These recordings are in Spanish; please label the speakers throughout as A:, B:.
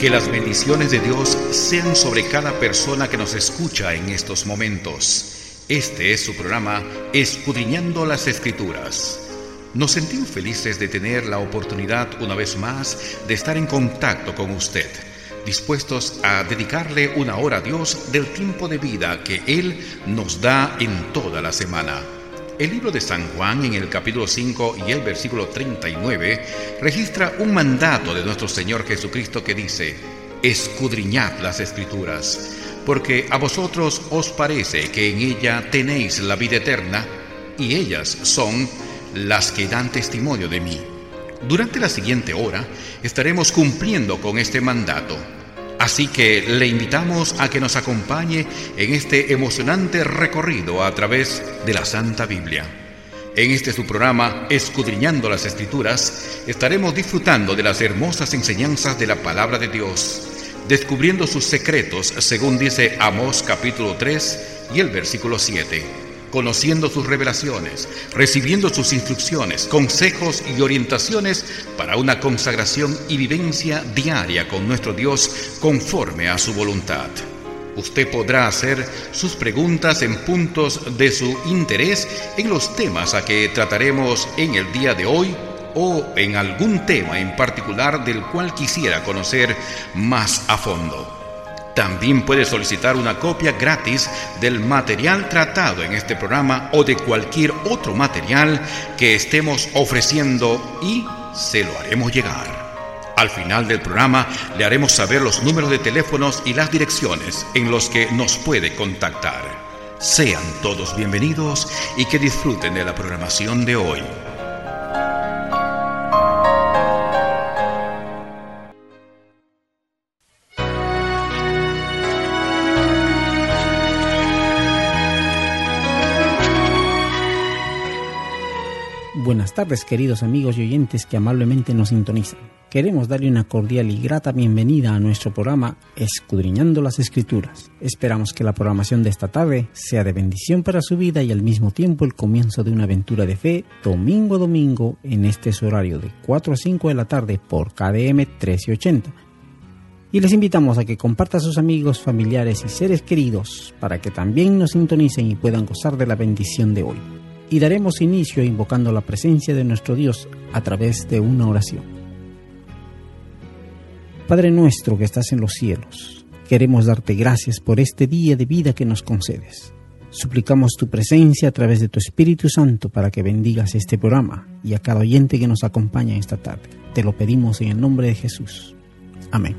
A: Que las bendiciones de Dios sean sobre cada persona que nos escucha en estos momentos. Este es su programa Escudriñando las Escrituras. Nos sentimos felices de tener la oportunidad una vez más de estar en contacto con usted, dispuestos a dedicarle una hora a Dios del tiempo de vida que Él nos da en toda la semana. El libro de San Juan, en el capítulo 5 y el versículo 39, registra un mandato de nuestro Señor Jesucristo que dice: escudriñad las Escrituras, porque a vosotros os parece que en ella tenéis la vida eterna, y ellas son las que dan testimonio de mí. Durante la siguiente hora estaremos cumpliendo con este mandato. Así que le invitamos a que nos acompañe en este emocionante recorrido a través de la Santa Biblia. En este su programa, Escudriñando las Escrituras, estaremos disfrutando de las hermosas enseñanzas de la Palabra de Dios, descubriendo sus secretos, según dice Amós capítulo 3 y el versículo 7. Conociendo sus revelaciones, recibiendo sus instrucciones, consejos y orientaciones para una consagración y vivencia diaria con nuestro Dios conforme a su voluntad. Usted podrá hacer sus preguntas en puntos de su interés en los temas a que trataremos en el día de hoy o en algún tema en particular del cual quisiera conocer más a fondo. También puede solicitar una copia gratis del material tratado en este programa o de cualquier otro material que estemos ofreciendo y se lo haremos llegar. Al final del programa le haremos saber los números de teléfonos y las direcciones en los que nos puede contactar. Sean todos bienvenidos y que disfruten de la programación de hoy.
B: Buenas tardes, queridos amigos y oyentes que amablemente nos sintonizan. Queremos darle una cordial y grata bienvenida a nuestro programa Escudriñando las Escrituras. Esperamos que la programación de esta tarde sea de bendición para su vida y al mismo tiempo el comienzo de una aventura de fe domingo a domingo en este su horario de 4 a 5 de la tarde por KDM 1380. Y les invitamos a que compartan a sus amigos, familiares y seres queridos para que también nos sintonicen y puedan gozar de la bendición de hoy. Y daremos inicio invocando la presencia de nuestro Dios a través de una oración. Padre nuestro que estás en los cielos, queremos darte gracias por este día de vida que nos concedes. Suplicamos tu presencia a través de tu Espíritu Santo para que bendigas este programa y a cada oyente que nos acompaña esta tarde. Te lo pedimos en el nombre de Jesús. Amén.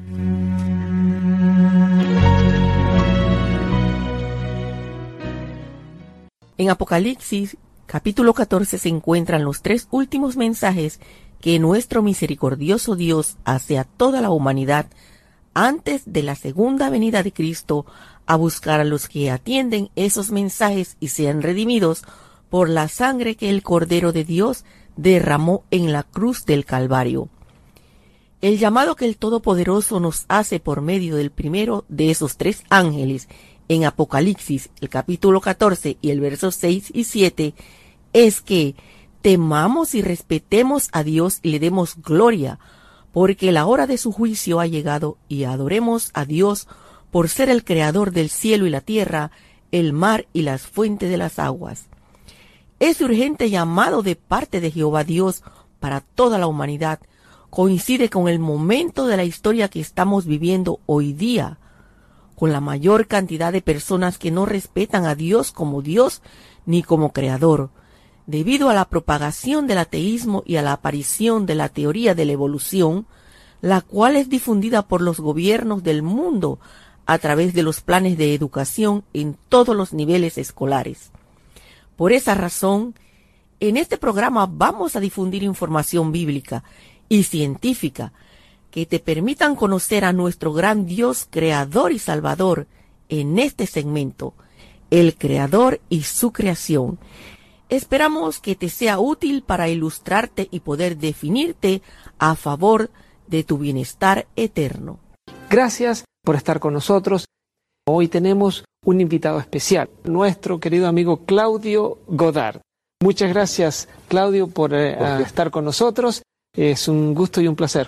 C: En Apocalipsis, capítulo 14, se encuentran los 3 últimos mensajes que nuestro misericordioso Dios hace a toda la humanidad antes de la segunda venida de Cristo a buscar a los que atienden esos mensajes y sean redimidos por la sangre que el Cordero de Dios derramó en la cruz del Calvario. El llamado que el Todopoderoso nos hace por medio del primero de esos 3 ángeles en Apocalipsis, el capítulo 14 y el verso 6 y 7, es que temamos y respetemos a Dios y le demos gloria, porque la hora de su juicio ha llegado, y adoremos a Dios por ser el creador del cielo y la tierra, el mar y las fuentes de las aguas. Ese urgente llamado de parte de Jehová Dios para toda la humanidad coincide con el momento de la historia que estamos viviendo hoy día, con la mayor cantidad de personas que no respetan a Dios como Dios ni como Creador, debido a la propagación del ateísmo y a la aparición de la teoría de la evolución, la cual es difundida por los gobiernos del mundo a través de los planes de educación en todos los niveles escolares. Por esa razón, en este programa vamos a difundir información bíblica y científica que te permitan conocer a nuestro gran Dios, Creador y Salvador, en este segmento, el Creador y su creación. Esperamos que te sea útil para ilustrarte y poder definirte a favor de tu bienestar eterno.
D: Gracias por estar con nosotros. Hoy tenemos un invitado especial, nuestro querido amigo Claudio Godard. Muchas gracias, Claudio, por estar con nosotros. Es un gusto y un placer.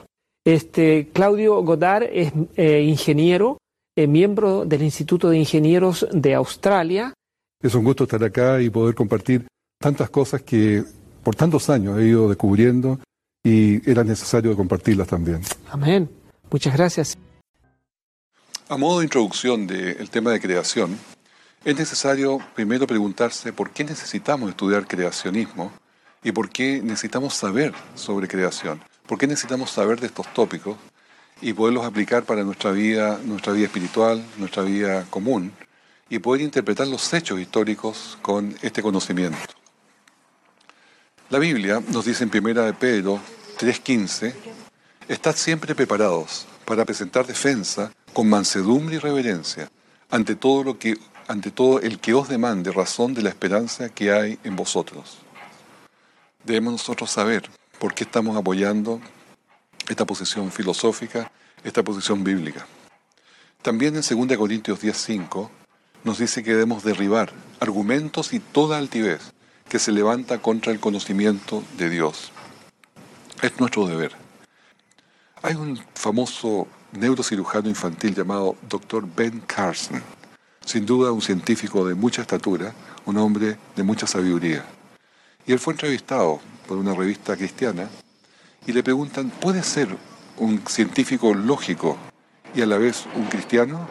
D: Claudio Goddard es ingeniero, miembro del Instituto de Ingenieros de Australia.
E: Es un gusto estar acá y poder compartir tantas cosas que por tantos años he ido descubriendo y era necesario compartirlas también.
D: Amén. Muchas gracias.
E: A modo de introducción del tema de creación, es necesario primero preguntarse por qué necesitamos estudiar creacionismo y por qué necesitamos saber sobre creación, por qué necesitamos saber de estos tópicos y poderlos aplicar para nuestra vida espiritual, nuestra vida común, y poder interpretar los hechos históricos con este conocimiento. La Biblia nos dice en 1 de Pedro 3:15, estad siempre preparados para presentar defensa con mansedumbre y reverencia ante todo el que os demande razón de la esperanza que hay en vosotros. Debemos nosotros saber por qué estamos apoyando esta posición filosófica, esta posición bíblica. También en 2 Corintios 10:5 nos dice que debemos derribar argumentos y toda altivez que se levanta contra el conocimiento de Dios. Es nuestro deber. Hay un famoso neurocirujano infantil llamado Dr. Ben Carson, sin duda un científico de mucha estatura, un hombre de mucha sabiduría. Y él fue entrevistado por una revista cristiana y le preguntan, ¿puede ser un científico lógico y a la vez un cristiano?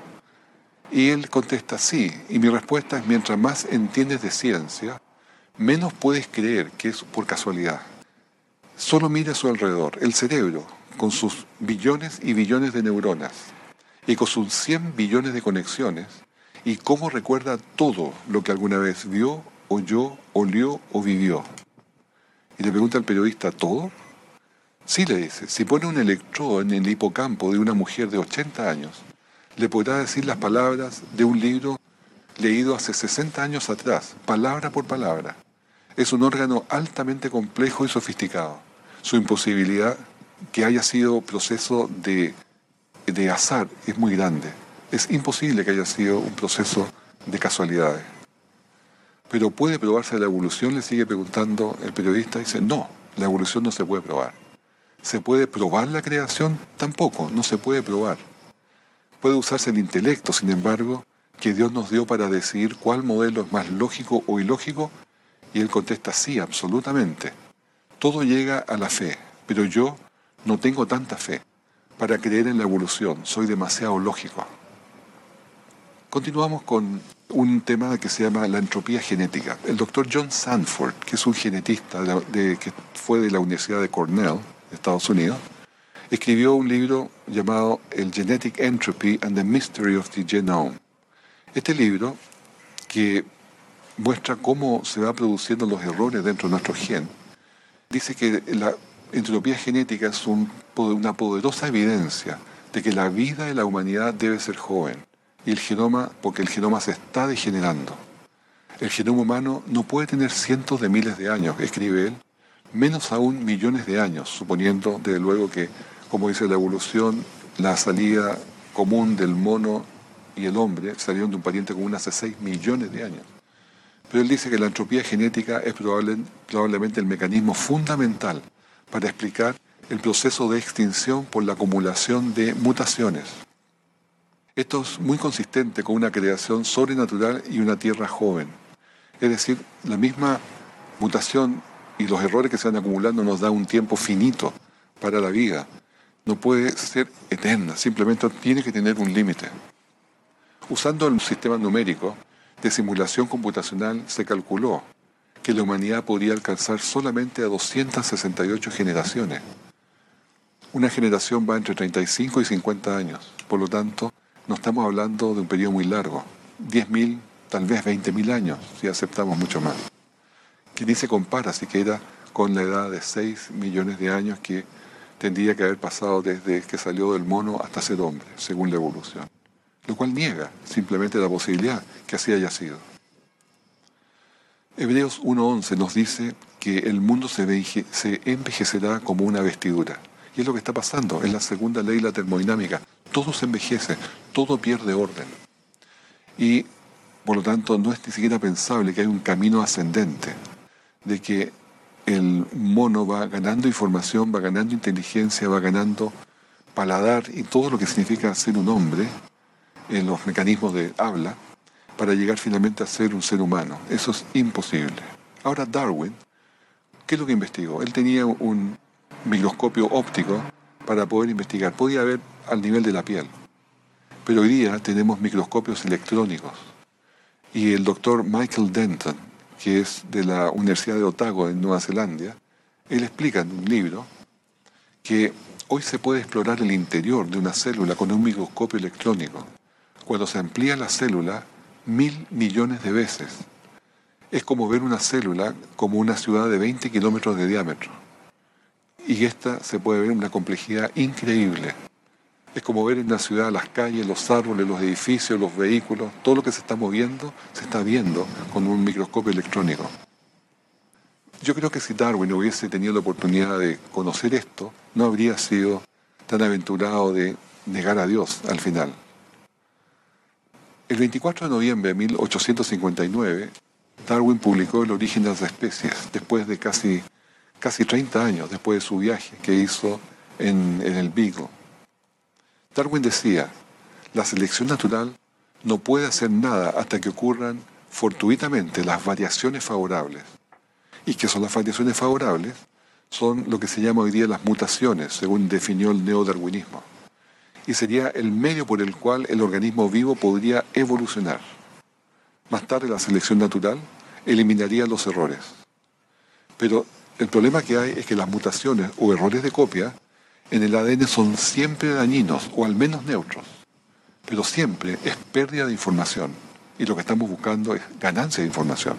E: Y él contesta, sí, y mi respuesta es, mientras más entiendes de ciencia, menos puedes creer que es por casualidad. Solo mira a su alrededor, el cerebro, con sus billones y billones de neuronas, y con sus 100 billones de conexiones, y cómo recuerda todo lo que alguna vez vio, oyó, olió o vivió. Y le pregunta al periodista, ¿todo? Sí, le dice, si pone un electrodo en el hipocampo de una mujer de 80 años, le podrá decir las palabras de un libro leído hace 60 años atrás, palabra por palabra. Es un órgano altamente complejo y sofisticado. Su imposibilidad que haya sido proceso de azar es muy grande. Es imposible que haya sido un proceso de casualidades. Pero ¿puede probarse la evolución? Le sigue preguntando el periodista. Dice, no, la evolución no se puede probar. ¿Se puede probar la creación? Tampoco, no se puede probar. Puede usarse el intelecto, sin embargo, que Dios nos dio para decidir cuál modelo es más lógico o ilógico, y él contesta, sí, absolutamente. Todo llega a la fe, pero yo no tengo tanta fe para creer en la evolución, soy demasiado lógico. Continuamos con un tema que se llama la entropía genética. El doctor John Sanford, que es un genetista que fue de la Universidad de Cornell, de Estados Unidos, escribió un libro llamado El Genetic Entropy and the Mystery of the Genome. Este libro, que muestra cómo se van produciendo los errores dentro de nuestro gen, dice que la entropía genética es una poderosa evidencia de que la vida de la humanidad debe ser joven, y porque el genoma se está degenerando. El genoma humano no puede tener cientos de miles de años, escribe él, menos aún millones de años, suponiendo, desde luego, que, como dice la evolución, la salida común del mono y el hombre salieron de un pariente común hace 6 millones de años. Pero él dice que la entropía genética es probablemente el mecanismo fundamental para explicar el proceso de extinción por la acumulación de mutaciones. Esto es muy consistente con una creación sobrenatural y una tierra joven. Es decir, la misma mutación y los errores que se van acumulando nos da un tiempo finito para la vida. No puede ser eterna, simplemente tiene que tener un límite. Usando el sistema numérico de simulación computacional se calculó que la humanidad podría alcanzar solamente a 268 generaciones. Una generación va entre 35 y 50 años, por lo tanto, no estamos hablando de un periodo muy largo, 10.000, tal vez 20.000 años, si aceptamos mucho más. Que ni se compara siquiera con la edad de 6 millones de años que tendría que haber pasado desde que salió del mono hasta ser hombre, según la evolución. Lo cual niega simplemente la posibilidad que así haya sido. Hebreos 1:11 nos dice que el mundo se envejecerá como una vestidura. Y es lo que está pasando, es la segunda ley de la termodinámica. Todo se envejece, todo pierde orden. Y, por lo tanto, no es ni siquiera pensable que hay un camino ascendente, de que el mono va ganando información, va ganando inteligencia, va ganando paladar y todo lo que significa ser un hombre en los mecanismos de habla para llegar finalmente a ser un ser humano. Eso es imposible. Ahora Darwin, ¿qué es lo que investigó? Él tenía un microscopio óptico para poder investigar. Podía ver al nivel de la piel. Pero hoy día tenemos microscopios electrónicos. Y el doctor Michael Denton, que es de la Universidad de Otago en Nueva Zelanda, él explica en un libro que hoy se puede explorar el interior de una célula con un microscopio electrónico. Cuando se amplía la célula 1.000 millones de veces. Es como ver una célula como una ciudad de 20 kilómetros de diámetro. Y esta se puede ver en una complejidad increíble. Es como ver en una ciudad las calles, los árboles, los edificios, los vehículos, todo lo que se está moviendo, se está viendo con un microscopio electrónico. Yo creo que si Darwin hubiese tenido la oportunidad de conocer esto, no habría sido tan aventurado de negar a Dios al final. El 24 de noviembre de 1859, Darwin publicó El origen de las especies, después de casi 30 años después de su viaje que hizo en el Beagle. Darwin decía, la selección natural no puede hacer nada hasta que ocurran fortuitamente las variaciones favorables. ¿Y qué son las variaciones favorables? Son lo que se llama hoy día las mutaciones, según definió el neodarwinismo. Y sería el medio por el cual el organismo vivo podría evolucionar. Más tarde la selección natural eliminaría los errores. Pero el problema que hay es que las mutaciones o errores de copia en el ADN son siempre dañinos o al menos neutros. Pero siempre es pérdida de información. Y lo que estamos buscando es ganancia de información.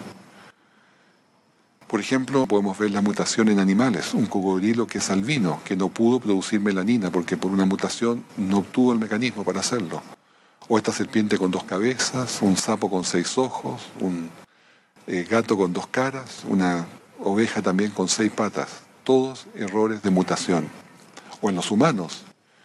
E: Por ejemplo, podemos ver la mutación en animales. Un cocodrilo que es albino, que no pudo producir melanina porque por una mutación no obtuvo el mecanismo para hacerlo. O esta serpiente con 2 cabezas, un sapo con 6 ojos, un gato con 2 caras, una oveja también con 6 patas. Todos errores de mutación. O en los humanos.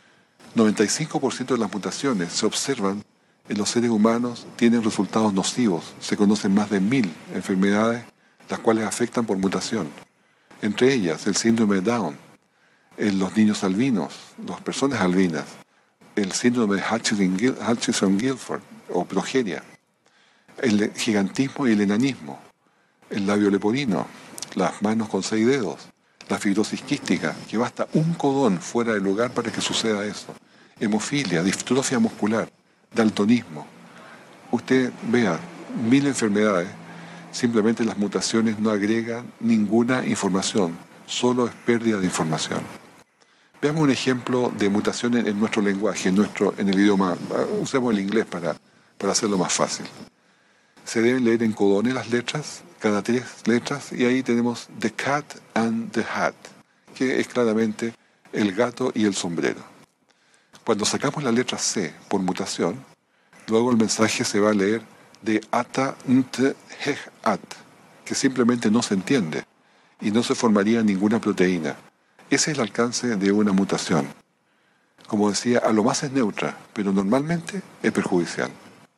E: 95% de las mutaciones se observan en los seres humanos, tienen resultados nocivos. Se conocen más de 1000 enfermedades las cuales afectan por mutación. Entre ellas, el síndrome de Down, en los niños albinos, las personas albinas, el síndrome de Hutchinson-Gilford o progeria, el gigantismo y el enanismo, el labio leporino, las manos con 6 dedos, la fibrosis quística, que basta un codón fuera del lugar para que suceda eso, hemofilia, distrofia muscular, daltonismo. Usted vea 1000 enfermedades. Simplemente las mutaciones no agregan ninguna información, solo es pérdida de información. Veamos un ejemplo de mutación en nuestro lenguaje, en el idioma. Usemos el inglés para hacerlo más fácil. Se deben leer en codones las letras, cada 3 letras, y ahí tenemos the cat and the hat, que es claramente el gato y el sombrero. Cuando sacamos la letra C por mutación, luego el mensaje se va a leer de ata nt hej at, que simplemente no se entiende y no se formaría ninguna proteína. Ese es el alcance de una mutación. Como decía, a lo más es neutra, pero normalmente es perjudicial.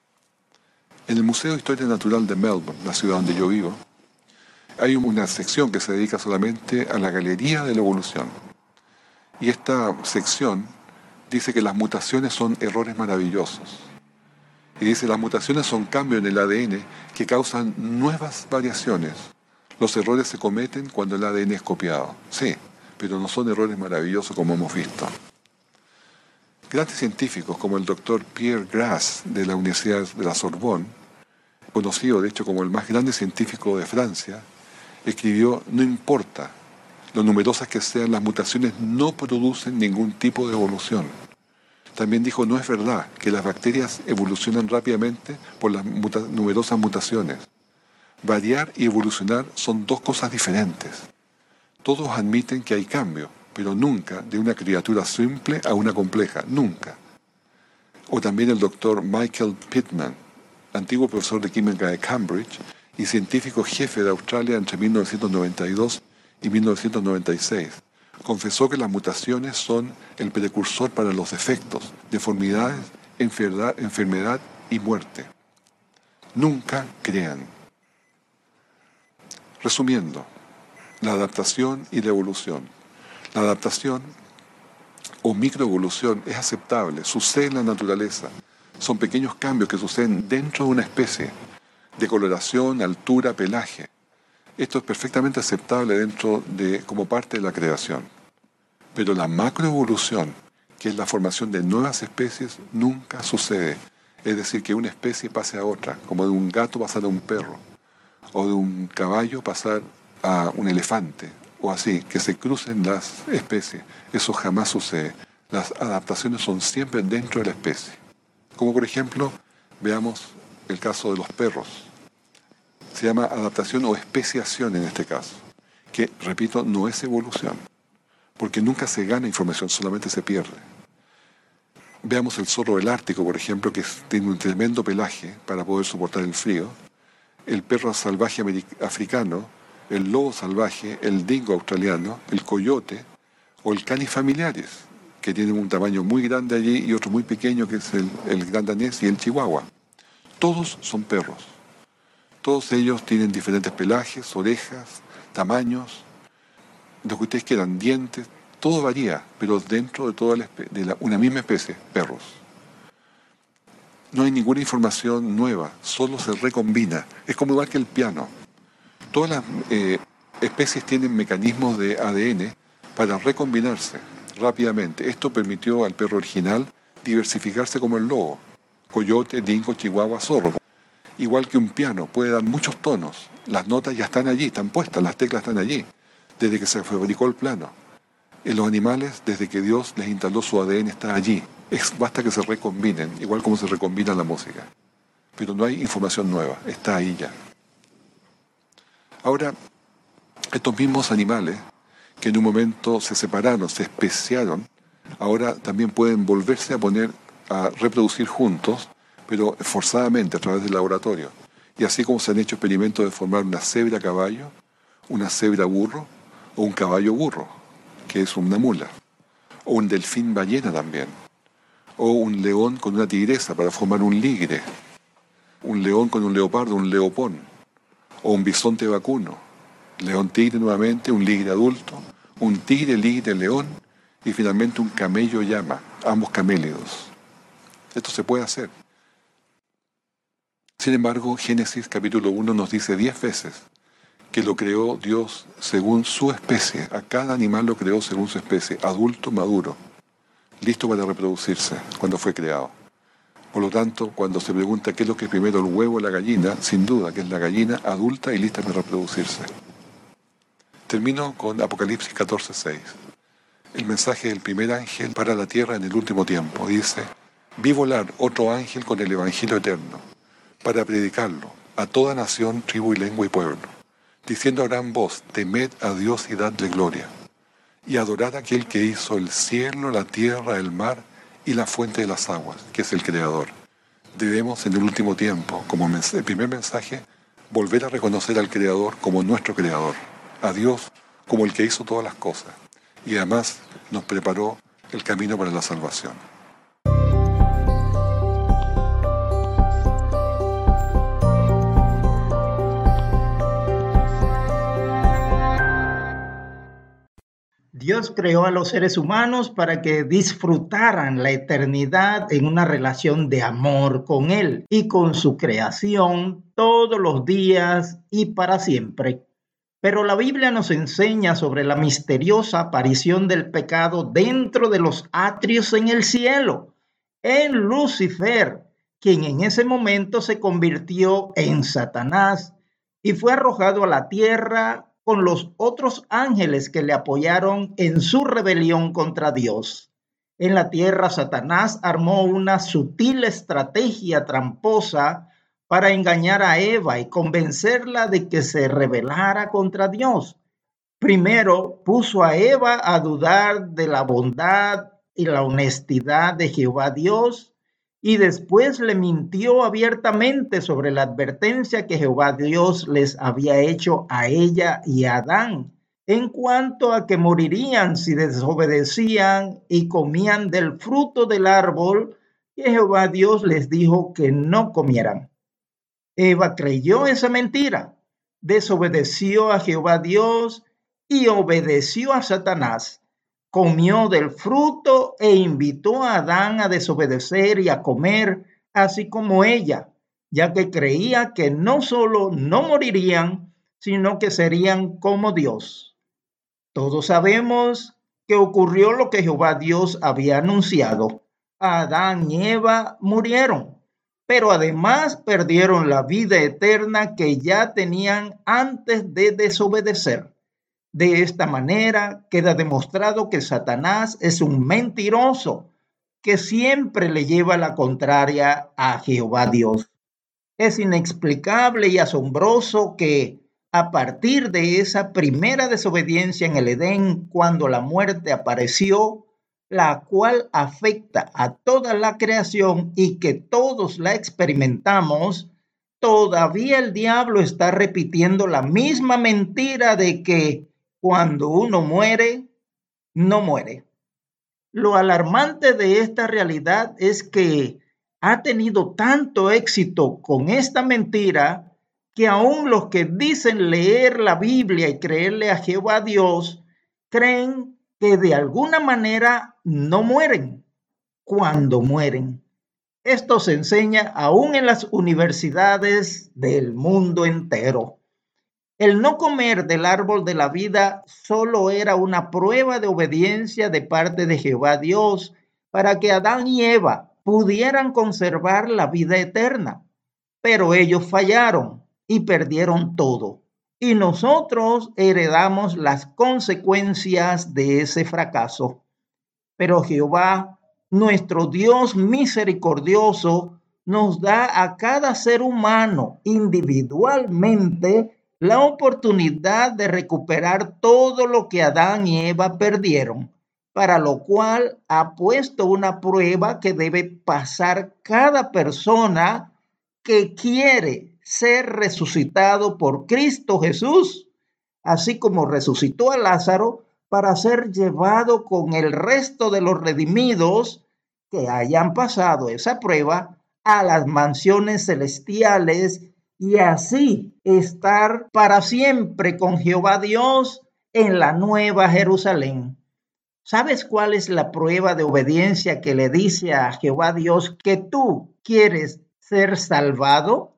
E: En el Museo de Historia Natural de Melbourne, la ciudad donde yo vivo, hay una sección que se dedica solamente a la galería de la evolución. Y esta sección dice que las mutaciones son errores maravillosos. Y dice, las mutaciones son cambios en el ADN que causan nuevas variaciones. Los errores se cometen cuando el ADN es copiado. Sí, pero no son errores maravillosos como hemos visto. Grandes científicos como el doctor Pierre Grasse de la Universidad de la Sorbonne, conocido de hecho como el más grande científico de Francia, escribió, no importa lo numerosas que sean las mutaciones, no producen ningún tipo de evolución. También dijo, no es verdad que las bacterias evolucionan rápidamente por las numerosas mutaciones. Variar y evolucionar son 2 cosas diferentes. Todos admiten que hay cambio, pero nunca de una criatura simple a una compleja, nunca. O también el doctor Michael Pittman, antiguo profesor de química de Cambridge y científico jefe de Australia entre 1992 y 1996. Confesó que las mutaciones son el precursor para los defectos, deformidades, enfermedad y muerte. Nunca crean. Resumiendo, la adaptación y la evolución. La adaptación o microevolución es aceptable, sucede en la naturaleza. Son pequeños cambios que suceden dentro de una especie, de coloración, altura, pelaje. Esto es perfectamente aceptable como parte de la creación. Pero la macroevolución, que es la formación de nuevas especies, nunca sucede. Es decir, que una especie pase a otra, como de un gato pasar a un perro, o de un caballo pasar a un elefante, o así, que se crucen las especies. Eso jamás sucede. Las adaptaciones son siempre dentro de la especie. Como por ejemplo, veamos el caso de los perros. Se llama adaptación o especiación en este caso, que, repito, no es evolución, porque nunca se gana información, solamente se pierde. Veamos el zorro del Ártico, por ejemplo, que tiene un tremendo pelaje para poder soportar el frío. El perro salvaje africano, el lobo salvaje, el dingo australiano, el coyote o el canis familiaris, que tienen un tamaño muy grande allí y otro muy pequeño, que es el gran danés y el chihuahua. Todos son perros. Todos ellos tienen diferentes pelajes, orejas, tamaños, lo que ustedes quieran, dientes, todo varía, pero dentro de toda una misma especie, perros. No hay ninguna información nueva, solo se recombina. Es como igual que el piano. Todas las especies tienen mecanismos de ADN para recombinarse rápidamente. Esto permitió al perro original diversificarse como el lobo, coyote, dingo, chihuahua, zorro. Igual que un piano, puede dar muchos tonos. Las notas ya están allí, están puestas, las teclas están allí, desde que se fabricó el piano. En los animales, desde que Dios les instaló su ADN, está allí. Basta que se recombinen, igual como se recombina la música. Pero no hay información nueva, está ahí ya. Ahora, estos mismos animales, que en un momento se separaron, se especiaron, ahora también pueden volverse a reproducir juntos, pero forzadamente a través del laboratorio. Y así como se han hecho experimentos de formar una cebra caballo, una cebra burro o un caballo burro, que es una mula, o un delfín ballena también, o un león con una tigresa para formar un ligre, un león con un leopardo, un leopón, o un bisonte vacuno, león tigre nuevamente, un ligre adulto, un tigre ligre león y finalmente un camello llama, ambos camélidos. Esto se puede hacer. Sin embargo, Génesis capítulo 1 nos dice 10 veces que lo creó Dios según su especie. A cada animal lo creó según su especie, adulto, maduro, listo para reproducirse cuando fue creado. Por lo tanto, cuando se pregunta qué es lo que es primero, el huevo o la gallina, sin duda que es la gallina adulta y lista para reproducirse. Termino con Apocalipsis 14:6. El mensaje del primer ángel para la tierra en el último tiempo. Dice: vi volar otro ángel con el evangelio eterno, para predicarlo a toda nación, tribu y lengua y pueblo, diciendo a gran voz: temed a Dios y dadle gloria, y adorad a aquel que hizo el cielo, la tierra, el mar y la fuente de las aguas, que es el Creador. Debemos en el último tiempo, como el primer mensaje, volver a reconocer al Creador como nuestro Creador, a Dios como el que hizo todas las cosas, y además nos preparó el camino para la salvación.
F: Dios creó a los seres humanos para que disfrutaran la eternidad en una relación de amor con Él y con su creación todos los días y para siempre. Pero la Biblia nos enseña sobre la misteriosa aparición del pecado dentro de los atrios en el cielo, en Lucifer, quien en ese momento se convirtió en Satanás y fue arrojado a la tierra con los otros ángeles que le apoyaron en su rebelión contra Dios. En la tierra, Satanás armó una sutil estrategia tramposa para engañar a Eva y convencerla de que se rebelara contra Dios. Primero, puso a Eva a dudar de la bondad y la honestidad de Jehová Dios, y después le mintió abiertamente sobre la advertencia que Jehová Dios les había hecho a ella y a Adán en cuanto a que morirían si desobedecían y comían del fruto del árbol que Jehová Dios les dijo que no comieran. Eva creyó esa mentira, desobedeció a Jehová Dios y obedeció a Satanás. Comió del fruto e invitó a Adán a desobedecer y a comer, así como ella, ya que creía que no solo no morirían, sino que serían como Dios. Todos sabemos que ocurrió lo que Jehová Dios había anunciado. Adán y Eva murieron, pero además perdieron la vida eterna que ya tenían antes de desobedecer. De esta manera queda demostrado que Satanás es un mentiroso que siempre le lleva la contraria a Jehová Dios. Es inexplicable y asombroso que a partir de esa primera desobediencia en el Edén, cuando la muerte apareció, la cual afecta a toda la creación y que todos la experimentamos, todavía el diablo está repitiendo la misma mentira de que cuando uno muere, no muere. Lo alarmante de esta realidad es que ha tenido tanto éxito con esta mentira que aún los que dicen leer la Biblia y creerle a Jehová Dios creen que de alguna manera no mueren cuando mueren. Esto se enseña aún en las universidades del mundo entero. El no comer del árbol de la vida solo era una prueba de obediencia de parte de Jehová Dios para que Adán y Eva pudieran conservar la vida eterna. Pero ellos fallaron y perdieron todo. Y nosotros heredamos las consecuencias de ese fracaso. Pero Jehová, nuestro Dios misericordioso, nos da a cada ser humano individualmente la oportunidad de recuperar todo lo que Adán y Eva perdieron, para lo cual ha puesto una prueba que debe pasar cada persona que quiere ser resucitado por Cristo Jesús, así como resucitó a Lázaro para ser llevado con el resto de los redimidos que hayan pasado esa prueba a las mansiones celestiales y así estar para siempre con Jehová Dios en la nueva Jerusalén. ¿Sabes cuál es la prueba de obediencia que le dice a Jehová Dios que tú quieres ser salvado?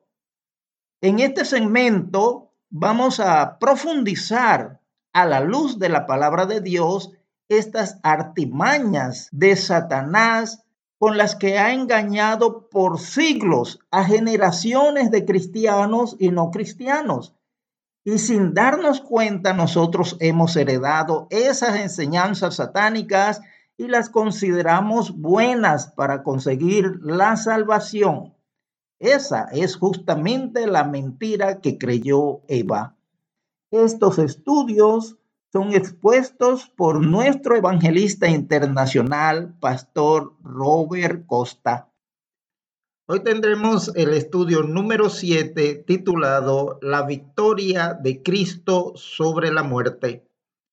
F: En este segmento vamos a profundizar a la luz de la palabra de Dios estas artimañas de Satanás con las que ha engañado por siglos a generaciones de cristianos y no cristianos. Y sin darnos cuenta, nosotros hemos heredado esas enseñanzas satánicas y las consideramos buenas para conseguir la salvación. Esa es justamente la mentira que creyó Eva. Estos estudios son expuestos por nuestro evangelista internacional, Pastor Robert Costa. Hoy tendremos el estudio número 7 titulado La victoria de Cristo sobre la muerte.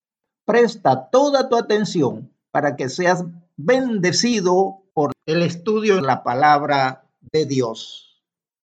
F: Presta toda tu atención para que seas bendecido por el estudio de la palabra de Dios.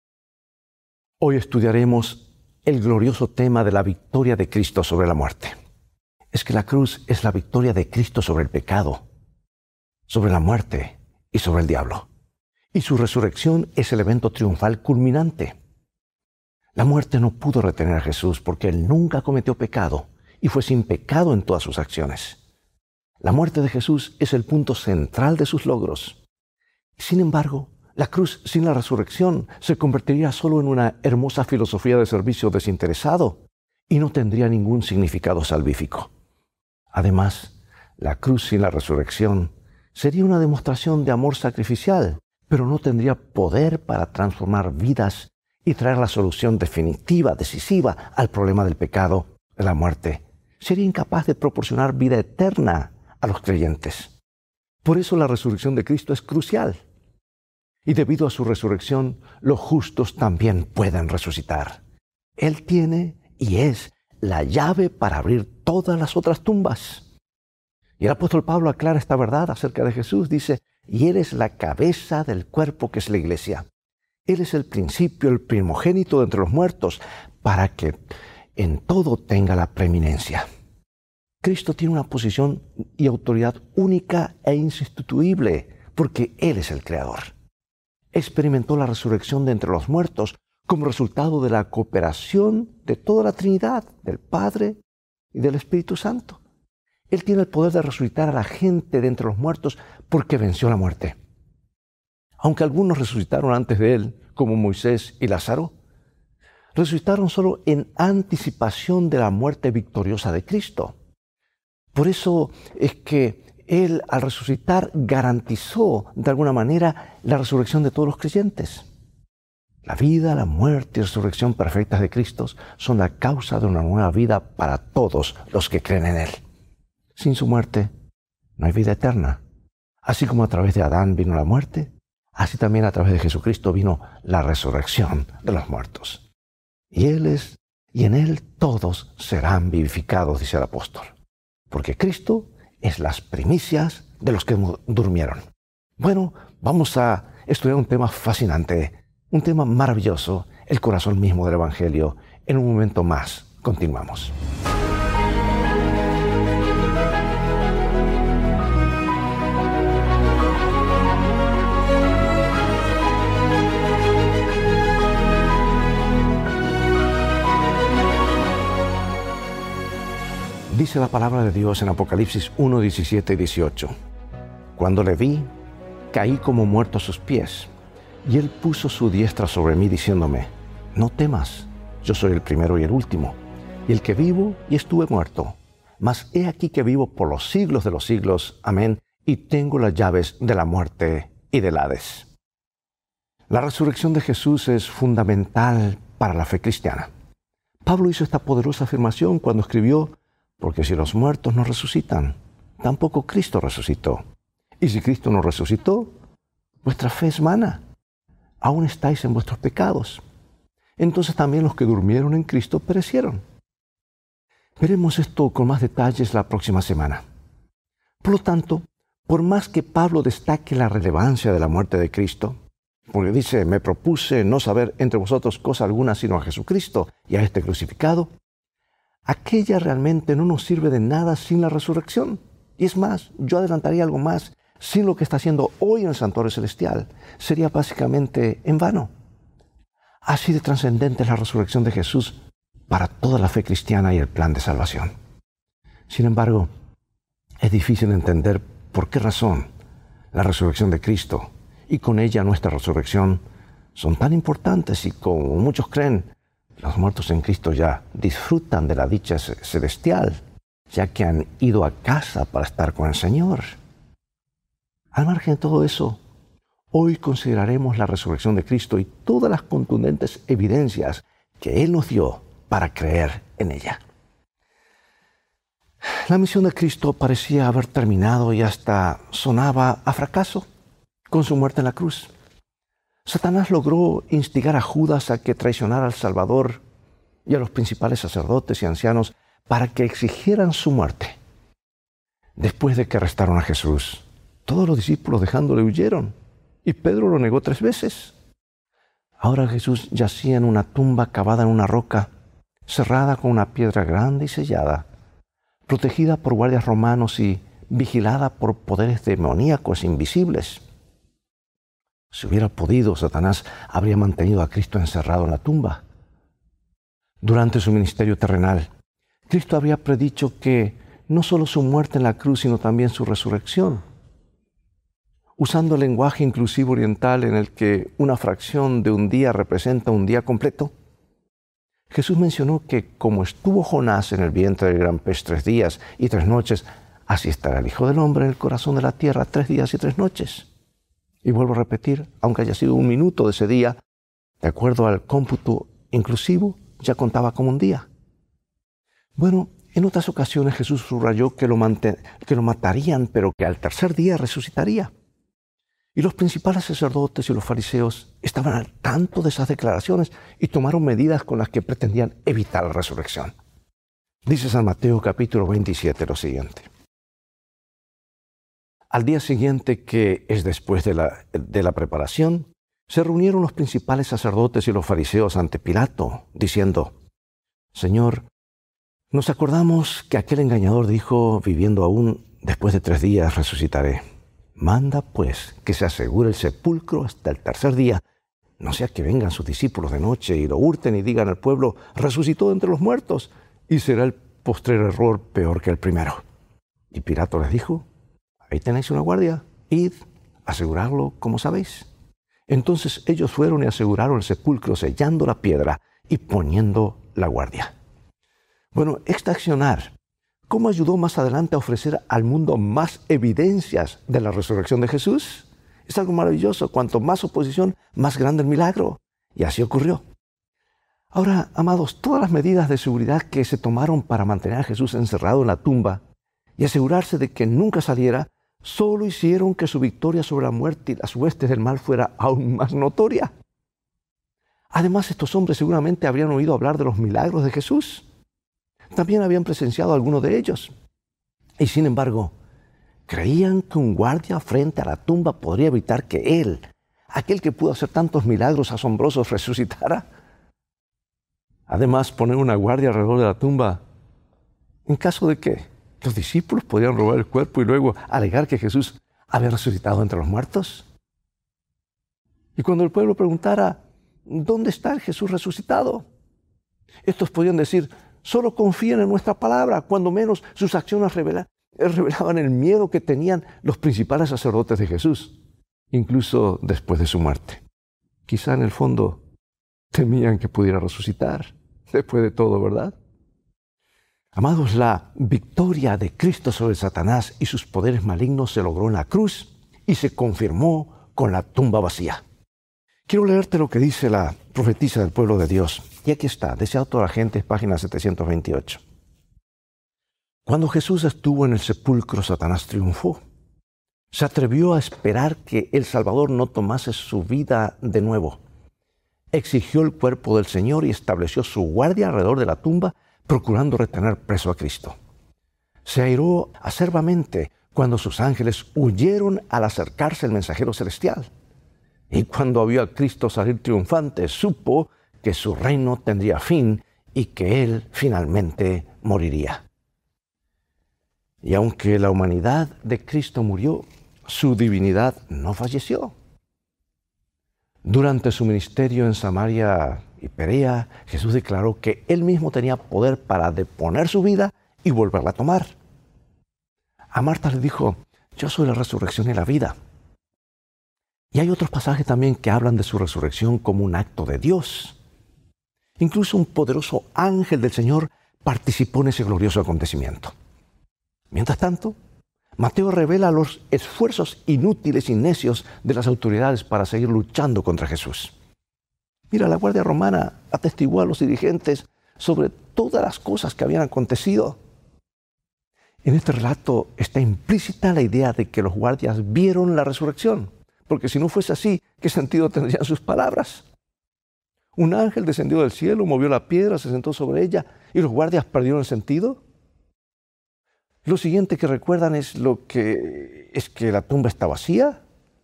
G: Hoy estudiaremos el glorioso tema de la victoria de Cristo sobre la muerte. Es que la cruz es la victoria de Cristo sobre el pecado, sobre la muerte y sobre el diablo. Y su resurrección es el evento triunfal culminante. La muerte no pudo retener a Jesús porque Él nunca cometió pecado y fue sin pecado en todas sus acciones. La muerte de Jesús es el punto central de sus logros. Sin embargo, la cruz sin la resurrección se convertiría solo en una hermosa filosofía de servicio desinteresado y no tendría ningún significado salvífico. Además, la cruz sin la resurrección sería una demostración de amor sacrificial, pero no tendría poder para transformar vidas y traer la solución definitiva, decisiva al problema del pecado, de la muerte. Sería incapaz de proporcionar vida eterna a los creyentes. Por eso la resurrección de Cristo es crucial. Y debido a su resurrección, los justos también pueden resucitar. Él tiene y es la llave para abrir todas las otras tumbas. Y el apóstol Pablo aclara esta verdad acerca de Jesús. Dice, y Él es la cabeza del cuerpo que es la iglesia. Él es el principio, el primogénito de entre los muertos, para que en todo tenga la preeminencia. Cristo tiene una posición y autoridad única e insustituible, porque Él es el Creador. Experimentó la resurrección de entre los muertos como resultado de la cooperación de toda la Trinidad, del Padre y del Espíritu Santo. Él tiene el poder de resucitar a la gente de entre los muertos porque venció la muerte. Aunque algunos resucitaron antes de Él, como Moisés y Lázaro, resucitaron solo en anticipación de la muerte victoriosa de Cristo. Por eso es que Él, al resucitar, garantizó de alguna manera la resurrección de todos los creyentes. La vida, la muerte y resurrección perfectas de Cristo son la causa de una nueva vida para todos los que creen en Él. Sin su muerte no hay vida eterna. Así como a través de Adán vino la muerte, así también a través de Jesucristo vino la resurrección de los muertos. Y en Él todos serán vivificados, dice el apóstol. Porque Cristo es las primicias de los que durmieron. Bueno, vamos a estudiar un tema fascinante, un tema maravilloso, el corazón mismo del Evangelio. En un momento más, continuamos. Dice la palabra de Dios en Apocalipsis 1, 17 y 18. Cuando le vi, caí como muerto a sus pies, y Él puso su diestra sobre mí, diciéndome, no temas, yo soy el primero y el último, y el que vivo y estuve muerto. Mas he aquí que vivo por los siglos de los siglos, amén, y tengo las llaves de la muerte y del Hades. La resurrección de Jesús es fundamental para la fe cristiana. Pablo hizo esta poderosa afirmación cuando escribió, porque si los muertos no resucitan, tampoco Cristo resucitó. Y si Cristo no resucitó, vuestra fe es vana. Aún estáis en vuestros pecados. Entonces también los que durmieron en Cristo perecieron. Veremos esto con más detalles la próxima semana. Por lo tanto, por más que Pablo destaque la relevancia de la muerte de Cristo, porque dice, me propuse no saber entre vosotros cosa alguna sino a Jesucristo y a este crucificado, aquella realmente no nos sirve de nada sin la resurrección. Y es más, yo adelantaría algo más, sin lo que está haciendo hoy en el santuario celestial, sería básicamente en vano. Así de trascendente es la resurrección de Jesús para toda la fe cristiana y el plan de salvación. Sin embargo, es difícil entender por qué razón la resurrección de Cristo y con ella nuestra resurrección son tan importantes y como muchos creen, los muertos en Cristo ya disfrutan de la dicha celestial, ya que han ido a casa para estar con el Señor. Al margen de todo eso, hoy consideraremos la resurrección de Cristo y todas las contundentes evidencias que Él nos dio para creer en ella. La misión de Cristo parecía haber terminado y hasta sonaba a fracaso con su muerte en la cruz. Satanás logró instigar a Judas a que traicionara al Salvador y a los principales sacerdotes y ancianos para que exigieran su muerte. Después de que arrestaron a Jesús, todos los discípulos dejándole huyeron y Pedro lo negó 3 veces. Ahora Jesús yacía en una tumba cavada en una roca, cerrada con una piedra grande y sellada, protegida por guardias romanos y vigilada por poderes demoníacos invisibles. Si hubiera podido, Satanás habría mantenido a Cristo encerrado en la tumba. Durante su ministerio terrenal, Cristo había predicho que no solo su muerte en la cruz, sino también su resurrección. Usando el lenguaje inclusivo oriental en el que una fracción de un día representa un día completo, Jesús mencionó que como estuvo Jonás en el vientre del gran pez 3 días y 3 noches, así estará el Hijo del Hombre en el corazón de la tierra 3 días y 3 noches. Y vuelvo a repetir, aunque haya sido 1 minuto de ese día, de acuerdo al cómputo inclusivo, ya contaba como un día. Bueno, en otras ocasiones Jesús subrayó que lo matarían, pero que al 3er día resucitaría. Y los principales sacerdotes y los fariseos estaban al tanto de esas declaraciones y tomaron medidas con las que pretendían evitar la resurrección. Dice San Mateo capítulo 27 lo siguiente. Al día siguiente, que es después de la preparación, se reunieron los principales sacerdotes y los fariseos ante Pilato, diciendo, Señor, Nos acordamos que aquel engañador dijo, viviendo aún, después de 3 días resucitaré. Manda pues que se asegure el sepulcro hasta el 3er día, no sea que vengan sus discípulos de noche y lo hurten y digan al pueblo, resucitó de entre los muertos, y será el postrer error peor que el primero. Y Pilato les dijo, ahí tenéis una guardia, id, asegurarlo como sabéis. Entonces ellos fueron y aseguraron el sepulcro, sellando la piedra y poniendo la guardia. Bueno, este accionar, ¿cómo ayudó más adelante a ofrecer al mundo más evidencias de la resurrección de Jesús? Es algo maravilloso. Cuanto más oposición, más grande el milagro. Y así ocurrió. Ahora, amados, todas las medidas de seguridad que se tomaron para mantener a Jesús encerrado en la tumba y asegurarse de que nunca saliera, solo hicieron que su victoria sobre la muerte y las huestes del mal fuera aún más notoria. Además, estos hombres seguramente habrían oído hablar de los milagros de Jesús. También habían presenciado algunos de ellos. Y sin embargo, creían que un guardia frente a la tumba podría evitar que él, aquel que pudo hacer tantos milagros asombrosos, resucitara. Además, poner una guardia alrededor de la tumba, en caso de que los discípulos podían robar el cuerpo y luego alegar que Jesús había resucitado entre los muertos. Y cuando el pueblo preguntara, ¿dónde está el Jesús resucitado?, estos podían decir, solo confíen en nuestra palabra. Cuando menos sus acciones revelaban el miedo que tenían los principales sacerdotes de Jesús, incluso después de su muerte. Quizá en el fondo temían que pudiera resucitar, después de todo, ¿verdad? Amados, la victoria de Cristo sobre Satanás y sus poderes malignos se logró en la cruz y se confirmó con la tumba vacía. Quiero leerte lo que dice la profetisa del pueblo de Dios. Y aquí está, Deseado toda la gente, página 728. Cuando Jesús estuvo en el sepulcro, Satanás triunfó. Se atrevió a esperar que el Salvador no tomase su vida de nuevo. Exigió el cuerpo del Señor y estableció su guardia alrededor de la tumba, procurando retener preso a Cristo. Se airó acerbamente cuando sus ángeles huyeron al acercarse el mensajero celestial. Y cuando vio a Cristo salir triunfante, supo que su reino tendría fin y que Él finalmente moriría. Y aunque la humanidad de Cristo murió, su divinidad no falleció. Durante su ministerio en Samaria y Perea, Jesús declaró que Él mismo tenía poder para deponer su vida y volverla a tomar. A Marta le dijo, yo soy la resurrección y la vida. Y hay otros pasajes también que hablan de su resurrección como un acto de Dios. Incluso un poderoso ángel del Señor participó en ese glorioso acontecimiento. Mientras tanto, Mateo revela los esfuerzos inútiles y necios de las autoridades para seguir luchando contra Jesús. Mira, la Guardia Romana atestiguó a los dirigentes sobre todas las cosas que habían acontecido. En este relato está implícita la idea de que los guardias vieron la resurrección, porque si no fuese así, ¿qué sentido tendrían sus palabras? Un ángel descendió del cielo, movió la piedra, se sentó sobre ella y los guardias perdieron el sentido. Lo siguiente que recuerdan es que la tumba está vacía.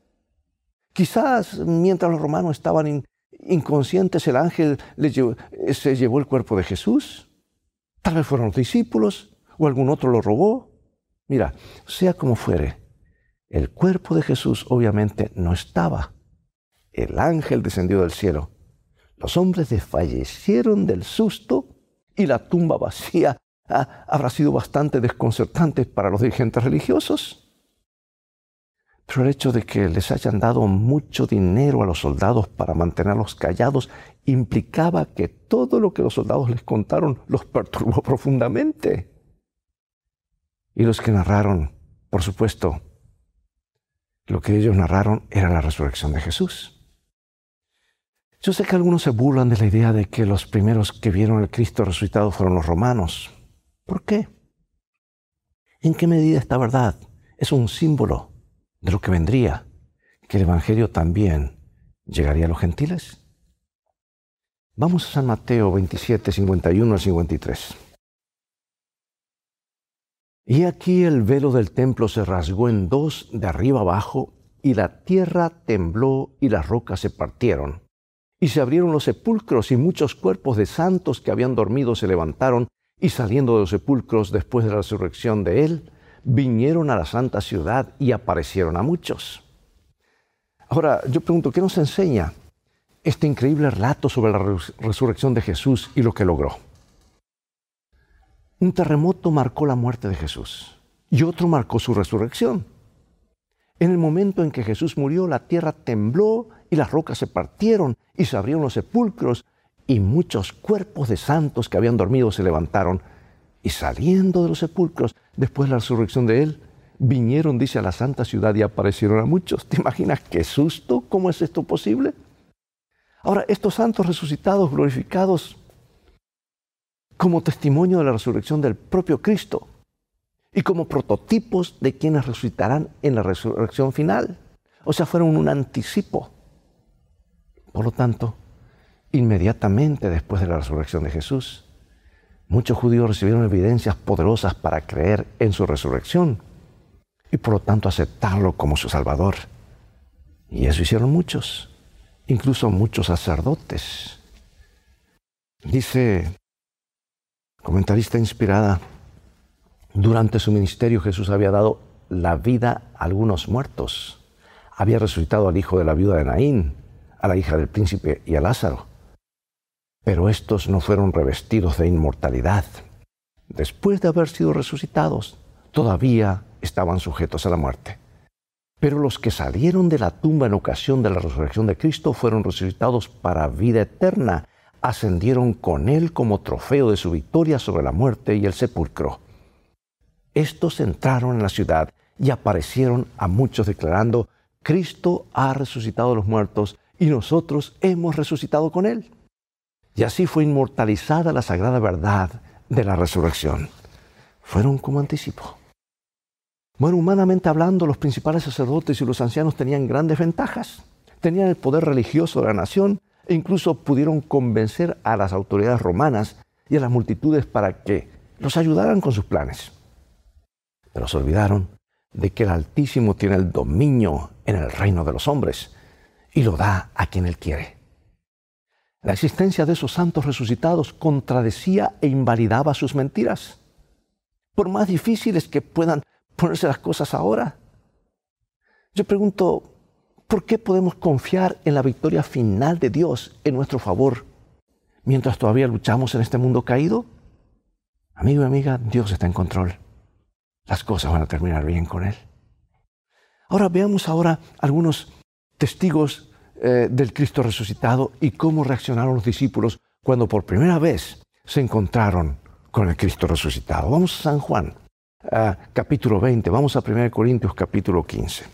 G: Quizás mientras los romanos estaban inconscientes, el ángel se llevó el cuerpo de Jesús. Tal vez fueron los discípulos o algún otro lo robó. Mira, sea como fuere, el cuerpo de Jesús obviamente no estaba. El ángel descendió del cielo. Los hombres desfallecieron del susto y la tumba vacía habrá sido bastante desconcertante para los dirigentes religiosos. Pero el hecho de que les hayan dado mucho dinero a los soldados para mantenerlos callados implicaba que todo lo que los soldados les contaron los perturbó profundamente. Y los que narraron, por supuesto, lo que ellos narraron era la resurrección de Jesús. Yo sé que algunos se burlan de la idea de que los primeros que vieron al Cristo resucitado fueron los romanos. ¿Por qué? ¿En qué medida esta verdad es un símbolo de lo que vendría, que el Evangelio también llegaría a los gentiles? Vamos a San Mateo 27, 51 al 53. Y aquí el velo del templo se rasgó en dos de arriba abajo, y la tierra tembló y las rocas se partieron. Y se abrieron los sepulcros y muchos cuerpos de santos que habían dormido se levantaron, y saliendo de los sepulcros después de la resurrección de Él, vinieron a la santa ciudad y aparecieron a muchos. Ahora, yo pregunto, ¿qué nos enseña este increíble relato sobre la resurrección de Jesús y lo que logró? Un terremoto marcó la muerte de Jesús y otro marcó su resurrección. En el momento en que Jesús murió, la tierra tembló y las rocas se partieron y se abrieron los sepulcros y muchos cuerpos de santos que habían dormido se levantaron y saliendo de los sepulcros, después de la resurrección de Él, vinieron, dice, a la santa ciudad y aparecieron a muchos. ¿Te imaginas qué susto? ¿Cómo es esto posible? Ahora, estos santos resucitados, glorificados, como testimonio de la resurrección del propio Cristo y como prototipos de quienes resucitarán en la resurrección final. O sea, fueron un anticipo. Por lo tanto, inmediatamente después de la resurrección de Jesús, muchos judíos recibieron evidencias poderosas para creer en su resurrección y por lo tanto aceptarlo como su Salvador. Y eso hicieron muchos, incluso muchos sacerdotes. Dice comentarista inspirada, durante su ministerio Jesús había dado la vida a algunos muertos. Había resucitado al hijo de la viuda de Naín, a la hija del príncipe y a Lázaro. Pero estos no fueron revestidos de inmortalidad. Después de haber sido resucitados, todavía estaban sujetos a la muerte. Pero los que salieron de la tumba en ocasión de la resurrección de Cristo fueron resucitados para vida eterna. Ascendieron con Él como trofeo de su victoria sobre la muerte y el sepulcro. Estos entraron en la ciudad y aparecieron a muchos declarando: Cristo ha resucitado a los muertos y nosotros hemos resucitado con Él. Y así fue inmortalizada la sagrada verdad de la resurrección. Fueron como anticipo. Bueno, humanamente hablando, los principales sacerdotes y los ancianos tenían grandes ventajas. Tenían el poder religioso de la nación e incluso pudieron convencer a las autoridades romanas y a las multitudes para que los ayudaran con sus planes. Pero se olvidaron de que el Altísimo tiene el dominio en el reino de los hombres y lo da a quien Él quiere. La existencia de esos santos resucitados contradecía e invalidaba sus mentiras. Por más difíciles que puedan ponerse las cosas ahora, yo pregunto, ¿por qué podemos confiar en la victoria final de Dios en nuestro favor mientras todavía luchamos en este mundo caído? Amigo y amiga, Dios está en control. Las cosas van a terminar bien con Él. Ahora veamos algunos testigos del Cristo resucitado y cómo reaccionaron los discípulos cuando por primera vez se encontraron con el Cristo resucitado. Vamos a San Juan, capítulo 20, vamos a 1 Corintios capítulo 15.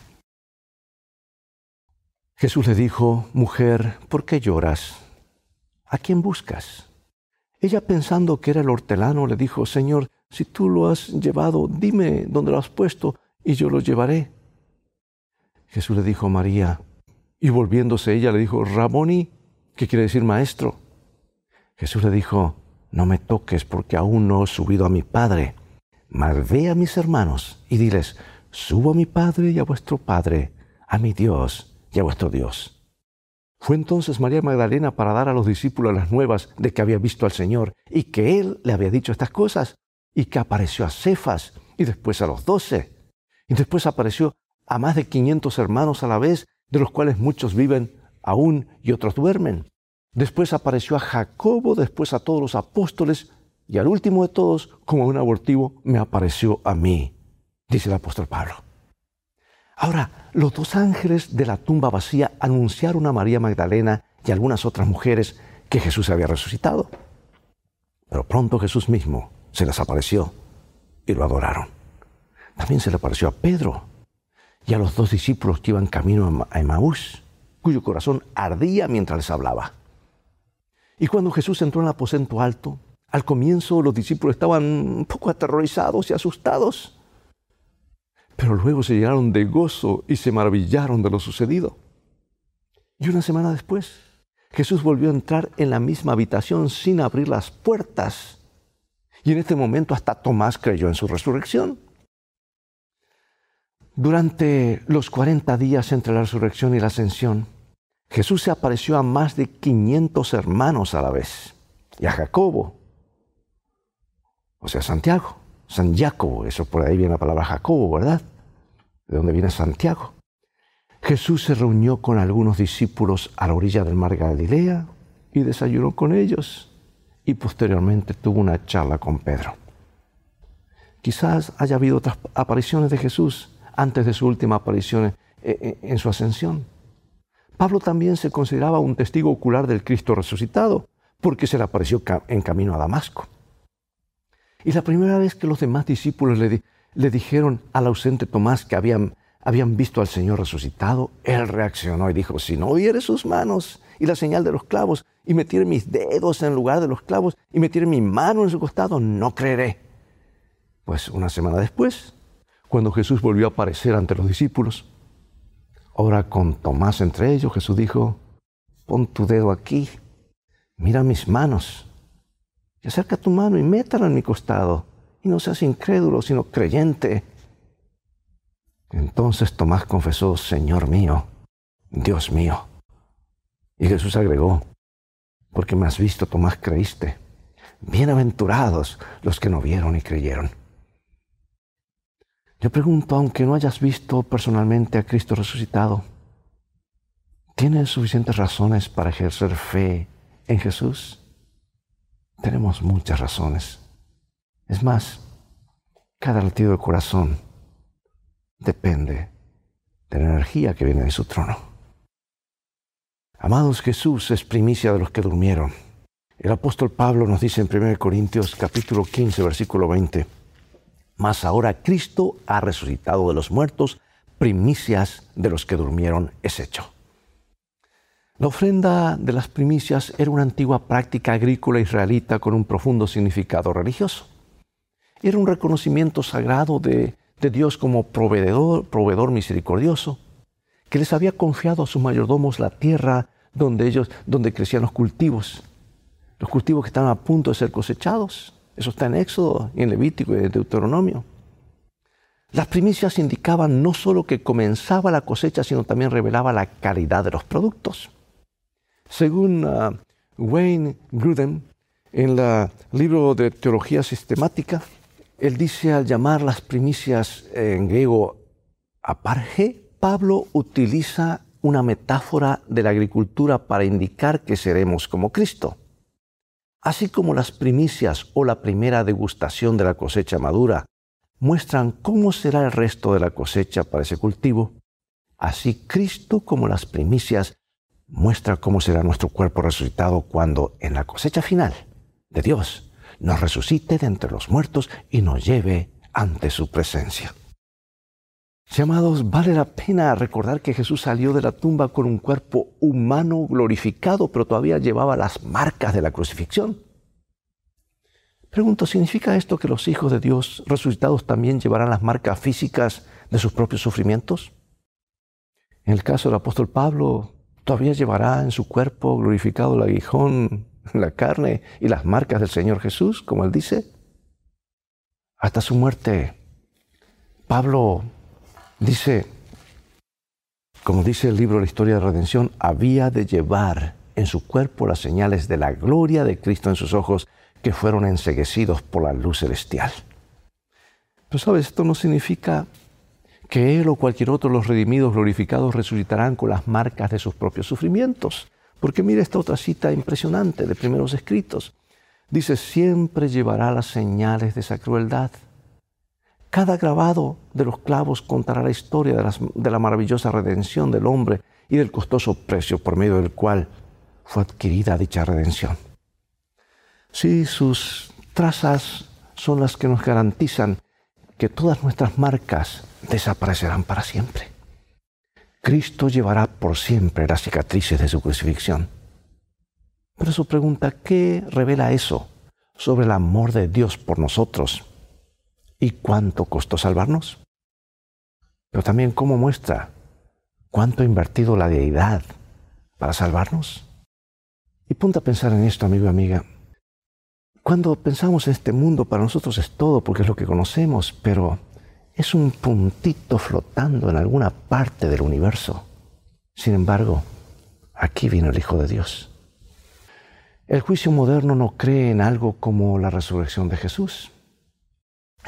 G: Jesús le dijo: mujer, ¿por qué lloras? ¿A quién buscas? Ella, pensando que era el hortelano, le dijo: Señor, si tú lo has llevado, dime dónde lo has puesto y yo lo llevaré. Jesús le dijo: María. Y volviéndose ella le dijo: Raboni, que quiere decir maestro. Jesús le dijo: no me toques, porque aún no he subido a mi Padre. Mas ve a mis hermanos y diles: subo a mi Padre y a vuestro Padre, a mi Dios y a vuestro Dios. Fue entonces María Magdalena para dar a los discípulos las nuevas de que había visto al Señor y que Él le había dicho estas cosas, y que apareció a Cefas y después a los 12. Y después apareció a más de 500 hermanos a la vez, de los cuales muchos viven aún y otros duermen. Después apareció a Jacobo, después a todos los apóstoles, y al último de todos, como un abortivo, me apareció a mí, dice el apóstol Pablo. Ahora, los 2 ángeles de la tumba vacía anunciaron a María Magdalena y a algunas otras mujeres que Jesús había resucitado. Pero pronto Jesús mismo se les apareció y lo adoraron. También se le apareció a Pedro y a los 2 discípulos que iban camino a Emaús, cuyo corazón ardía mientras les hablaba. Y cuando Jesús entró en el aposento alto, al comienzo los discípulos estaban un poco aterrorizados y asustados, pero luego se llenaron de gozo y se maravillaron de lo sucedido. Y una semana después, Jesús volvió a entrar en la misma habitación sin abrir las puertas. Y en este momento hasta Tomás creyó en su resurrección. Durante los 40 días entre la resurrección y la ascensión, Jesús se apareció a más de 500 hermanos a la vez, y a Jacobo, o sea, Santiago, San Jacobo, eso por ahí viene la palabra Jacobo, ¿verdad? De donde viene Santiago. Jesús se reunió con algunos discípulos a la orilla del mar Galilea y desayunó con ellos y posteriormente tuvo una charla con Pedro. Quizás haya habido otras apariciones de Jesús antes de su última aparición en su ascensión. Pablo también se consideraba un testigo ocular del Cristo resucitado porque se le apareció en camino a Damasco. Y la primera vez que los demás discípulos le dijeron al ausente Tomás que habían visto al Señor resucitado, él reaccionó y dijo: si no viere sus manos y la señal de los clavos, y metiere mis dedos en lugar de los clavos, y metiere mi mano en su costado, no creeré. Pues una semana después, cuando Jesús volvió a aparecer ante los discípulos, ahora con Tomás entre ellos, Jesús dijo: pon tu dedo aquí, mira mis manos, y acerca tu mano y métala en mi costado, y no seas incrédulo, sino creyente. Entonces Tomás confesó: Señor mío, Dios mío. Y Jesús agregó: porque me has visto, Tomás, creíste. Bienaventurados los que no vieron y creyeron. Yo pregunto, aunque no hayas visto personalmente a Cristo resucitado, ¿tienes suficientes razones para ejercer fe en Jesús? Tenemos muchas razones. Es más, cada latido del corazón depende de la energía que viene de su trono. Amados, Jesús es primicia de los que durmieron. El apóstol Pablo nos dice en 1 Corintios capítulo 15, versículo 20, mas ahora Cristo ha resucitado de los muertos, primicias de los que durmieron es hecho. La ofrenda de las primicias era una antigua práctica agrícola israelita con un profundo significado religioso. Era un reconocimiento sagrado de Dios como proveedor misericordioso, que les había confiado a sus mayordomos la tierra donde crecían los cultivos que estaban a punto de ser cosechados. Eso está en Éxodo, y en Levítico y en Deuteronomio. Las primicias indicaban no solo que comenzaba la cosecha, sino también revelaba la calidad de los productos. Según Wayne Grudem, en el libro de Teología Sistemática, él dice, al llamar las primicias en griego aparge, Pablo utiliza una metáfora de la agricultura para indicar que seremos como Cristo. Así como las primicias o la primera degustación de la cosecha madura muestran cómo será el resto de la cosecha para ese cultivo, así Cristo, como las primicias, muestra cómo será nuestro cuerpo resucitado cuando en la cosecha final de Dios nos resucite de entre los muertos y nos lleve ante su presencia. Sí, amados, vale la pena recordar que Jesús salió de la tumba con un cuerpo humano glorificado, pero todavía llevaba las marcas de la crucifixión. Pregunto, ¿significa esto que los hijos de Dios resucitados también llevarán las marcas físicas de sus propios sufrimientos? En el caso del apóstol Pablo, ¿todavía llevará en su cuerpo glorificado el aguijón, la carne y las marcas del Señor Jesús, como él dice? Hasta su muerte, Pablo dice, como dice el libro de la Historia de Redención, había de llevar en su cuerpo las señales de la gloria de Cristo en sus ojos, que fueron enceguecidos por la luz celestial. Pero sabes, esto no significa que él o cualquier otro de los redimidos glorificados resucitarán con las marcas de sus propios sufrimientos. Porque mira esta otra cita impresionante de Primeros Escritos. Dice, siempre llevará las señales de esa crueldad. Cada grabado de los clavos contará la historia de la maravillosa redención del hombre y del costoso precio por medio del cual fue adquirida dicha redención. Sí, sus trazas son las que nos garantizan que todas nuestras marcas desaparecerán para siempre. Cristo llevará por siempre las cicatrices de su crucifixión. Pero su pregunta, ¿qué revela eso sobre el amor de Dios por nosotros? ¿Y cuánto costó salvarnos? Pero también cómo muestra cuánto ha invertido la deidad para salvarnos. Y ponte a pensar en esto, amigo y amiga. Cuando pensamos en este mundo, para nosotros es todo porque es lo que conocemos, pero es un puntito flotando en alguna parte del universo. Sin embargo, aquí vino el Hijo de Dios. El juicio moderno no cree en algo como la resurrección de Jesús.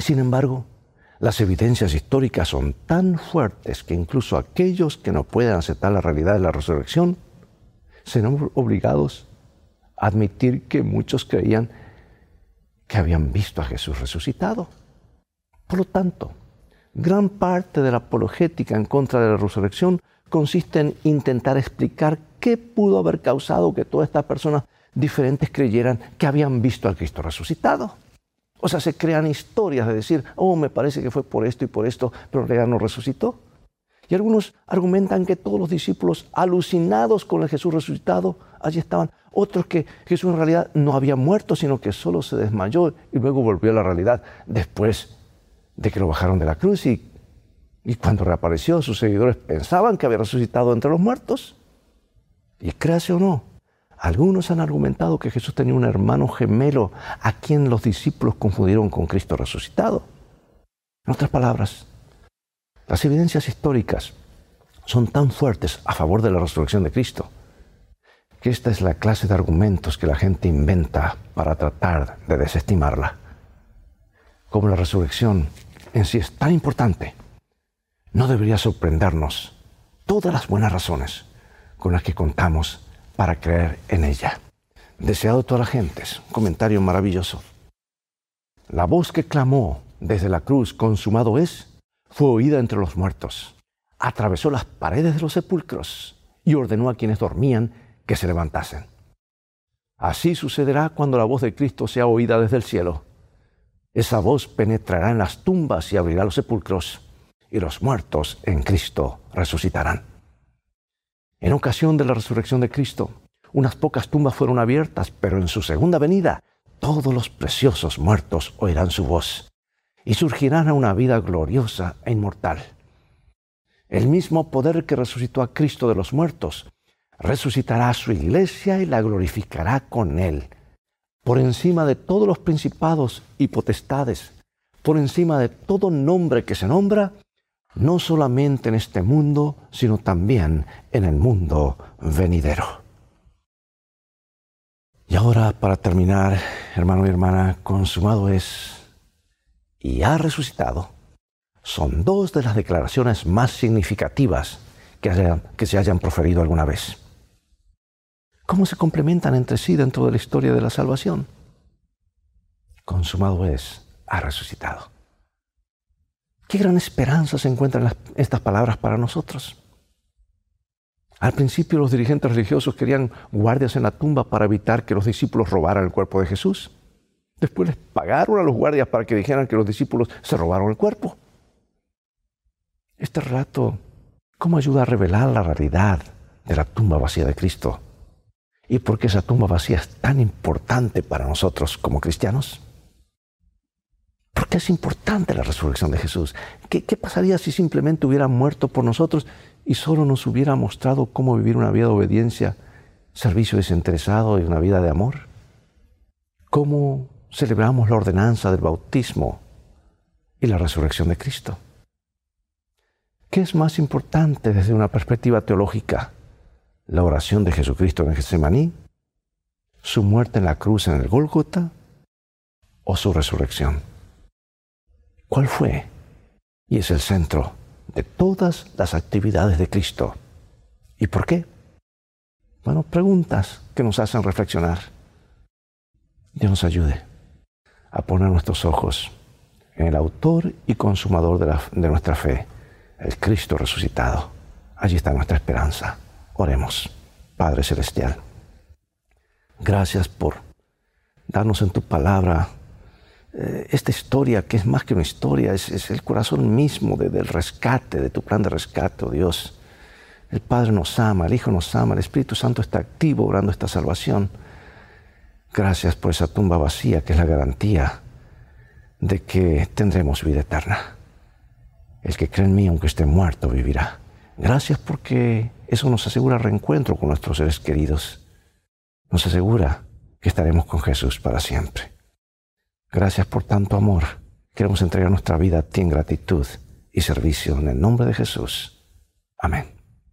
G: Sin embargo, las evidencias históricas son tan fuertes que incluso aquellos que no pueden aceptar la realidad de la resurrección serán obligados a admitir que muchos creían que habían visto a Jesús resucitado. Por lo tanto, gran parte de la apologética en contra de la resurrección consiste en intentar explicar qué pudo haber causado que todas estas personas diferentes creyeran que habían visto al Cristo resucitado. O sea, se crean historias de decir, me parece que fue por esto y por esto, pero en realidad no resucitó. Y algunos argumentan que todos los discípulos, alucinados con el Jesús resucitado, allí estaban. Otros que Jesús en realidad no había muerto, sino que solo se desmayó y luego volvió a la realidad después de que lo bajaron de la cruz. Y cuando reapareció, sus seguidores pensaban que había resucitado entre los muertos. Y créase o no, algunos han argumentado que Jesús tenía un hermano gemelo a quien los discípulos confundieron con Cristo resucitado. En otras palabras, las evidencias históricas son tan fuertes a favor de la resurrección de Cristo que esta es la clase de argumentos que la gente inventa para tratar de desestimarla. Como la resurrección en sí es tan importante, no debería sorprendernos todas las buenas razones con las que contamos para creer en ella. Deseado de todas las gentes, un comentario maravilloso. La voz que clamó desde la cruz, consumado es, fue oída entre los muertos. Atravesó las paredes de los sepulcros y ordenó a quienes dormían que se levantasen. Así sucederá cuando la voz de Cristo sea oída desde el cielo. Esa voz penetrará en las tumbas y abrirá los sepulcros, y los muertos en Cristo resucitarán. En ocasión de la resurrección de Cristo, unas pocas tumbas fueron abiertas, pero en su segunda venida, todos los preciosos muertos oirán su voz y surgirán a una vida gloriosa e inmortal. El mismo poder que resucitó a Cristo de los muertos, resucitará a su iglesia y la glorificará con él, por encima de todos los principados y potestades, por encima de todo nombre que se nombra, no solamente en este mundo, sino también en el mundo venidero. Y ahora, para terminar, hermano y hermana, consumado es y ha resucitado. Son dos de las declaraciones más significativas que se hayan proferido alguna vez. ¿Cómo se complementan entre sí dentro de la historia de la salvación? Consumado es, ha resucitado. Qué gran esperanza se encuentra en estas palabras para nosotros. Al principio los dirigentes religiosos querían guardias en la tumba para evitar que los discípulos robaran el cuerpo de Jesús. Después les pagaron a los guardias para que dijeran que los discípulos se robaron el cuerpo. Este relato, ¿cómo ayuda a revelar la realidad de la tumba vacía de Cristo? ¿Y por qué esa tumba vacía es tan importante para nosotros como cristianos? ¿Por qué es importante la resurrección de Jesús? ¿Qué pasaría si simplemente hubiera muerto por nosotros y solo nos hubiera mostrado cómo vivir una vida de obediencia, servicio desinteresado y una vida de amor? ¿Cómo celebramos la ordenanza del bautismo y la resurrección de Cristo? ¿Qué es más importante desde una perspectiva teológica? ¿La oración de Jesucristo en el Getsemaní? ¿Su muerte en la cruz en el Gólgota? ¿O su resurrección? ¿Cuál fue? Y es el centro de todas las actividades de Cristo. ¿Y por qué? Bueno, preguntas que nos hacen reflexionar. Dios nos ayude a poner nuestros ojos en el autor y consumador de nuestra fe, el Cristo resucitado. Allí está nuestra esperanza. Oremos. Padre Celestial, gracias por darnos en tu palabra esta historia que es más que una historia, es el corazón mismo del rescate, de tu plan de rescate, oh Dios. El Padre nos ama, el Hijo nos ama, el Espíritu Santo está activo obrando esta salvación. Gracias por esa tumba vacía que es la garantía de que tendremos vida eterna. El que cree en mí, aunque esté muerto, vivirá. Gracias porque eso nos asegura reencuentro con nuestros seres queridos. Nos asegura que estaremos con Jesús para siempre. Gracias por tanto amor. Queremos entregar nuestra vida a ti en gratitud y servicio en el nombre de Jesús. Amén.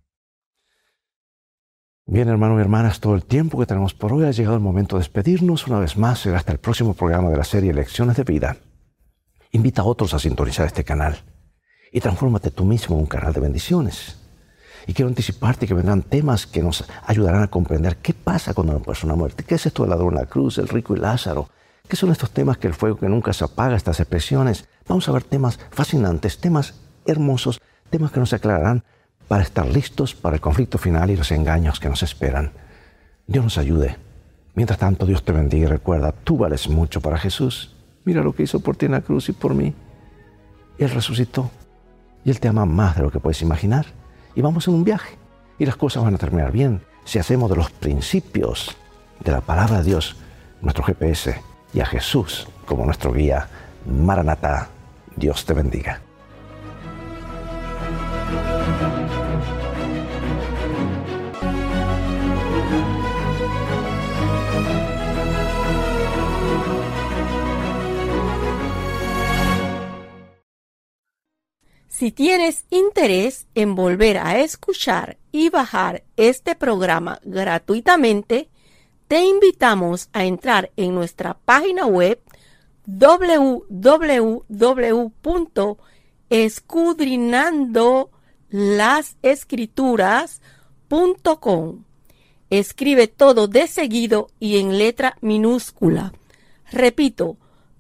G: Bien, hermanos y hermanas, todo el tiempo que tenemos por hoy ha llegado el momento de despedirnos. Una vez más, será hasta el próximo programa de la serie Lecciones de Vida. Invita a otros a sintonizar este canal y transfórmate tú mismo en un canal de bendiciones. Y quiero anticiparte que vendrán temas que nos ayudarán a comprender qué pasa cuando una persona muere. ¿Qué es esto del ladrón en la cruz, el rico y Lázaro? ¿Qué son estos temas que el fuego que nunca se apaga, estas expresiones? Vamos a ver temas fascinantes, temas hermosos, temas que nos aclararán para estar listos para el conflicto final y los engaños que nos esperan. Dios nos ayude. Mientras tanto, Dios te bendiga y recuerda, tú vales mucho para Jesús. Mira lo que hizo por ti en la cruz y por mí. Él resucitó y Él te ama más de lo que puedes imaginar. Y vamos en un viaje y las cosas van a terminar bien si hacemos de los principios de la palabra de Dios nuestro GPS y a Jesús como nuestro guía. Maranatá, Dios te bendiga.
C: Si tienes interés en volver a escuchar y bajar este programa gratuitamente, te invitamos a entrar en nuestra página web www.escudriñandolaescrituras.com. Escribe todo de seguido y en letra minúscula. Repito,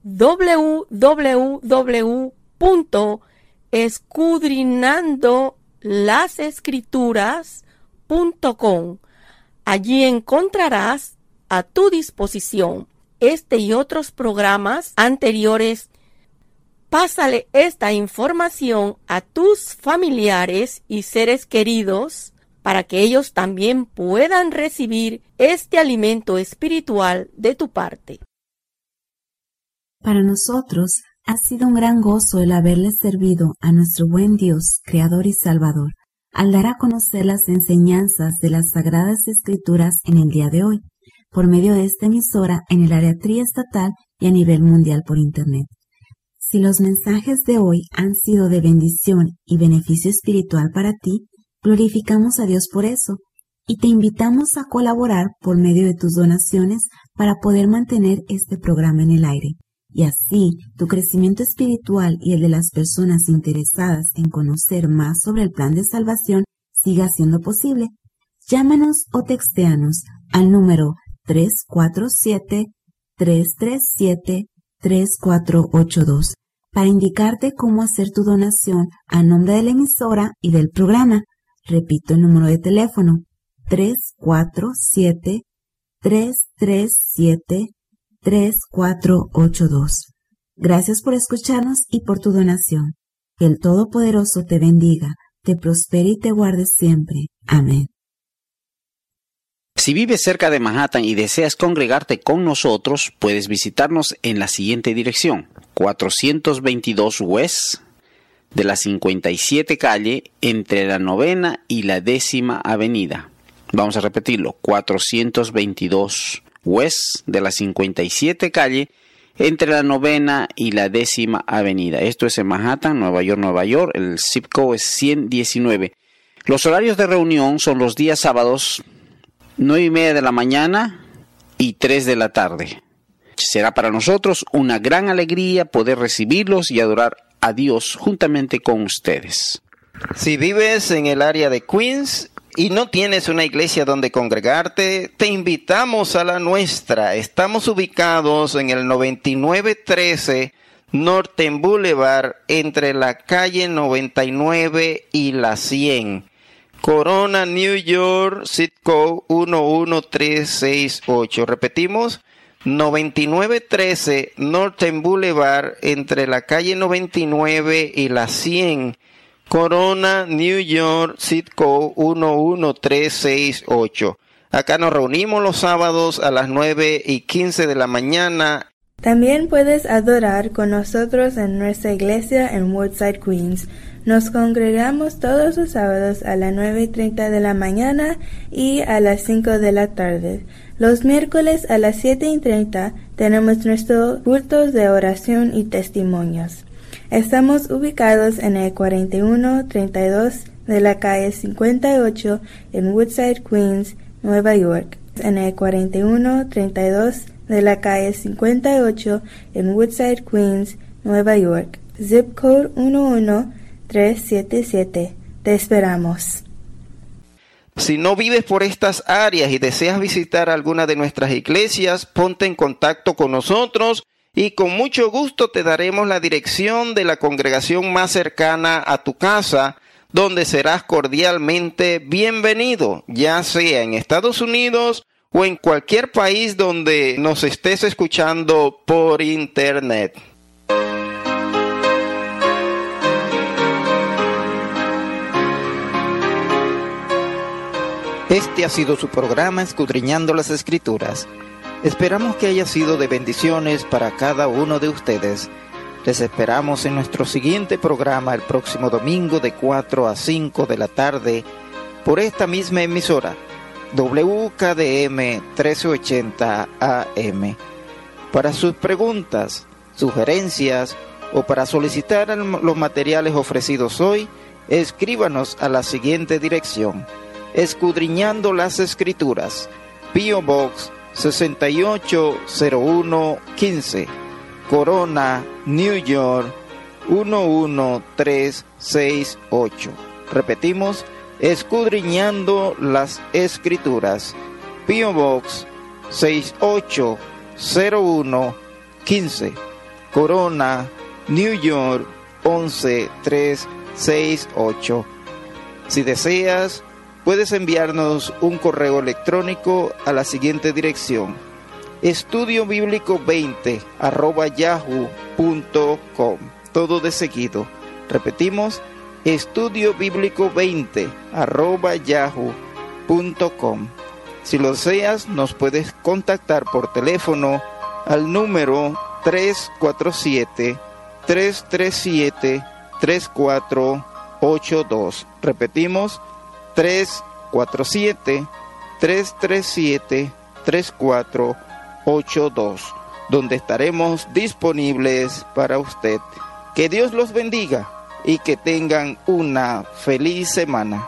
C: www.escudriñandolaescrituras.com. Allí encontrarás a tu disposición este y otros programas anteriores. Pásale esta información a tus familiares y seres queridos para que ellos también puedan recibir este alimento espiritual de tu parte.
H: Para nosotros ha sido un gran gozo el haberle servido a nuestro buen Dios, Creador y Salvador, al dar a conocer las enseñanzas de las Sagradas Escrituras en el día de hoy, por medio de esta emisora en el área triestatal y a nivel mundial por Internet. Si los mensajes de hoy han sido de bendición y beneficio espiritual para ti, glorificamos a Dios por eso y te invitamos a colaborar por medio de tus donaciones para poder mantener este programa en el aire. Y así, tu crecimiento espiritual y el de las personas interesadas en conocer más sobre el plan de salvación siga siendo posible. Llámanos o textéanos al número 347-337-3482 para indicarte cómo hacer tu donación a nombre de la emisora y del programa. Repito el número de teléfono: 347-337-3482. Gracias por escucharnos y por tu donación. Que el Todopoderoso te bendiga, te prospere y te guarde siempre. Amén.
I: Si vives cerca de Manhattan y deseas congregarte con nosotros, puedes visitarnos en la siguiente dirección: 422 West de la 57 calle, entre la 9ª y la 10ª avenida. Vamos a repetirlo: 422 West de la 57 calle, entre la 9ª y la 10ª avenida. Esto es en Manhattan, Nueva York. El zip code es 119. Los horarios de reunión son los días sábados, 9:30 de la mañana y 3 de la tarde. Será para nosotros una gran alegría poder recibirlos y adorar a Dios juntamente con ustedes.
J: Si vives en el área de Queens y no tienes una iglesia donde congregarte, te invitamos a la nuestra. Estamos ubicados en el 9913 Norton Boulevard, entre la calle 99 y la 100. Corona, New York, zip code 11368. Repetimos, 9913 Norton Boulevard, entre la calle 99 y la 100. Corona, New York, zip code 11368. Acá nos reunimos los sábados a las 9:15 de la mañana.
K: También puedes adorar con nosotros en nuestra iglesia en Woodside, Queens. Nos congregamos todos los sábados a las 9:30 de la mañana y a las 5 de la tarde. Los miércoles a las 7:30 tenemos nuestros cultos de oración y testimonios. Estamos ubicados en el 4132 de la calle 58 en Woodside, Queens, Nueva York. En el 4132 de la calle 58 en Woodside, Queens, Nueva York, zip code 11377. Te esperamos.
J: Si no vives por estas áreas y deseas visitar alguna de nuestras iglesias, ponte en contacto con nosotros y con mucho gusto te daremos la dirección de la congregación más cercana a tu casa, donde serás cordialmente bienvenido, ya sea en Estados Unidos o en cualquier país donde nos estés escuchando por internet. Este ha sido su programa Escudriñando las Escrituras. Esperamos que haya sido de bendiciones para cada uno de ustedes. Les esperamos en nuestro siguiente programa el próximo domingo de 4 a 5 de la tarde por esta misma emisora, WKDM 1380 AM. Para sus preguntas, sugerencias o para solicitar los materiales ofrecidos hoy, escríbanos a la siguiente dirección: Escudriñando las Escrituras, P.O. Box 680115, Corona, New York 11368. Repetimos: Escudriñando las Escrituras, P.O. Box 680115, Corona, New York 11368. Si deseas, puedes enviarnos un correo electrónico a la siguiente dirección: estudiobiblico20@yahoo.com. Todo de seguido. Repetimos: estudiobiblico20@yahoo.com. Si lo deseas, nos puedes contactar por teléfono al número 347-337-3482. Repetimos: 347-337-3482, donde estaremos disponibles para usted. Que Dios los bendiga y que tengan una feliz semana.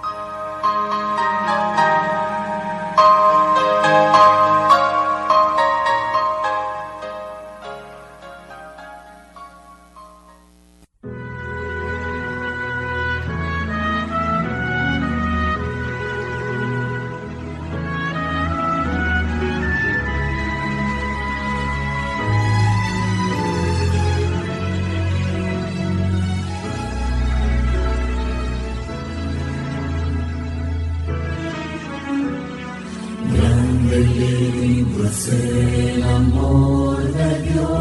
L: El amor de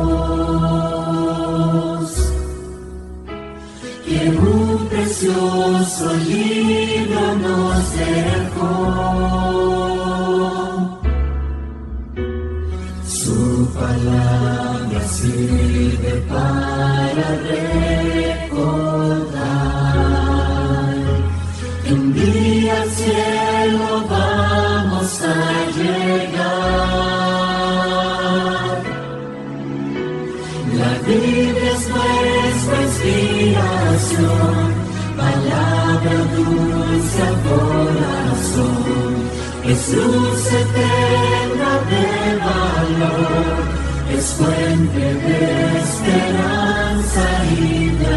L: Dios, que un precioso libro nos dejó. Su palabra sirve para recordar que un día al cielo vamos a llegar. La Biblia es nuestra inspiración, palabra dulce al corazón, es luz eterna de valor, es fuente de esperanza y de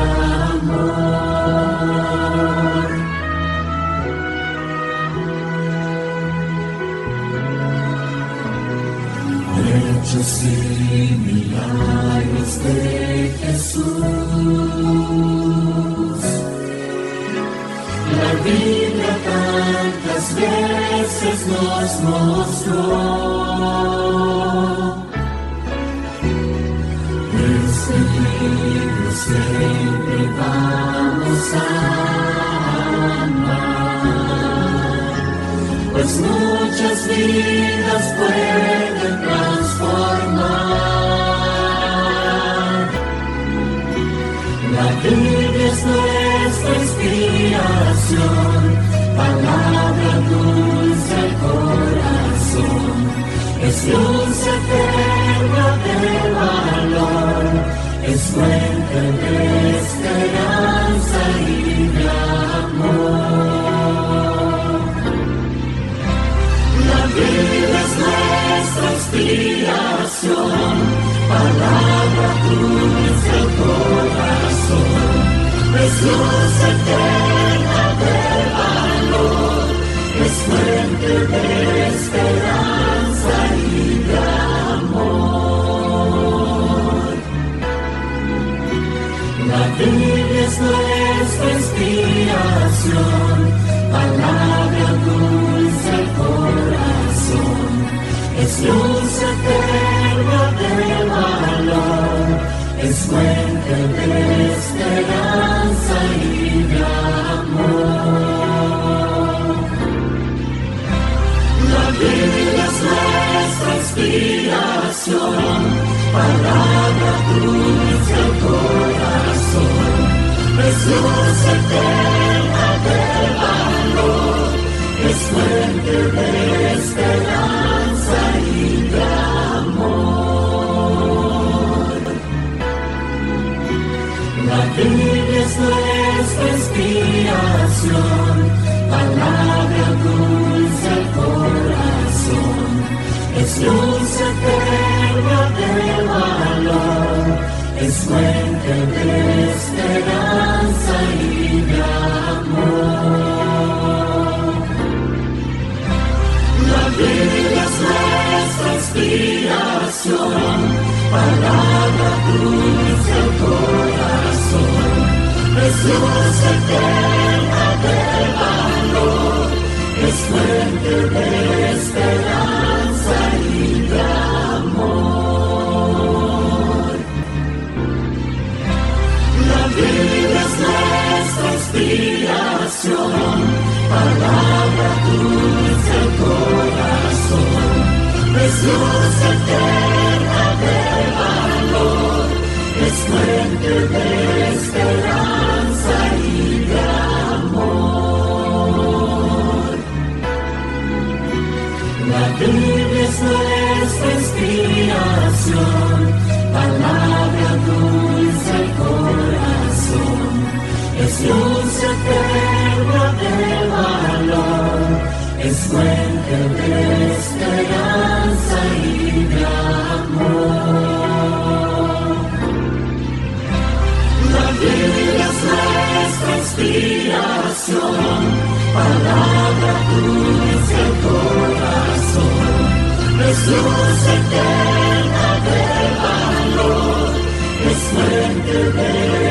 L: amor. Hechos y milagros de Jesús, la Biblia tantas veces nos mostró. Este libro siempre vamos a amar, pues muchas vidas pueden transformar. La Biblia es nuestra inspiración, palabra dulce al corazón, es luz eterna de valor, es fuente de esperanza y de amor. La Biblia es nuestra inspiración, palabra dulce al eterna de valor, es fuente de esperanza y de amor. La Biblia es nuestra inspiración, palabra dulce al corazón, es luz eterna de valor, es fuente de esperanza y de amor. La Biblia es nuestra inspiración, palabra dulce al corazón, es luz eterna de valor, es fuente de esperanza y de amor. La Biblia es nuestra inspiración, palabra dulce al corazón, es luz eterna de valor, es fuente de esperanza y de amor. La Biblia es nuestra inspiración, palabra dulce al corazón, es luz eterna de valor, es fuente de esperanza y de amor. La Biblia es nuestra inspiración, palabra dulce al corazón, es luz eterna de valor, es fuente de esperanza y de amor. La Biblia es nuestra inspiración, palabra dulce al corazón, es luz eterna de valor, es fuente de esperanza y de amor. La Biblia es nuestra inspiración, palabra dulce al corazón, es luz eterna de valor, es fuente de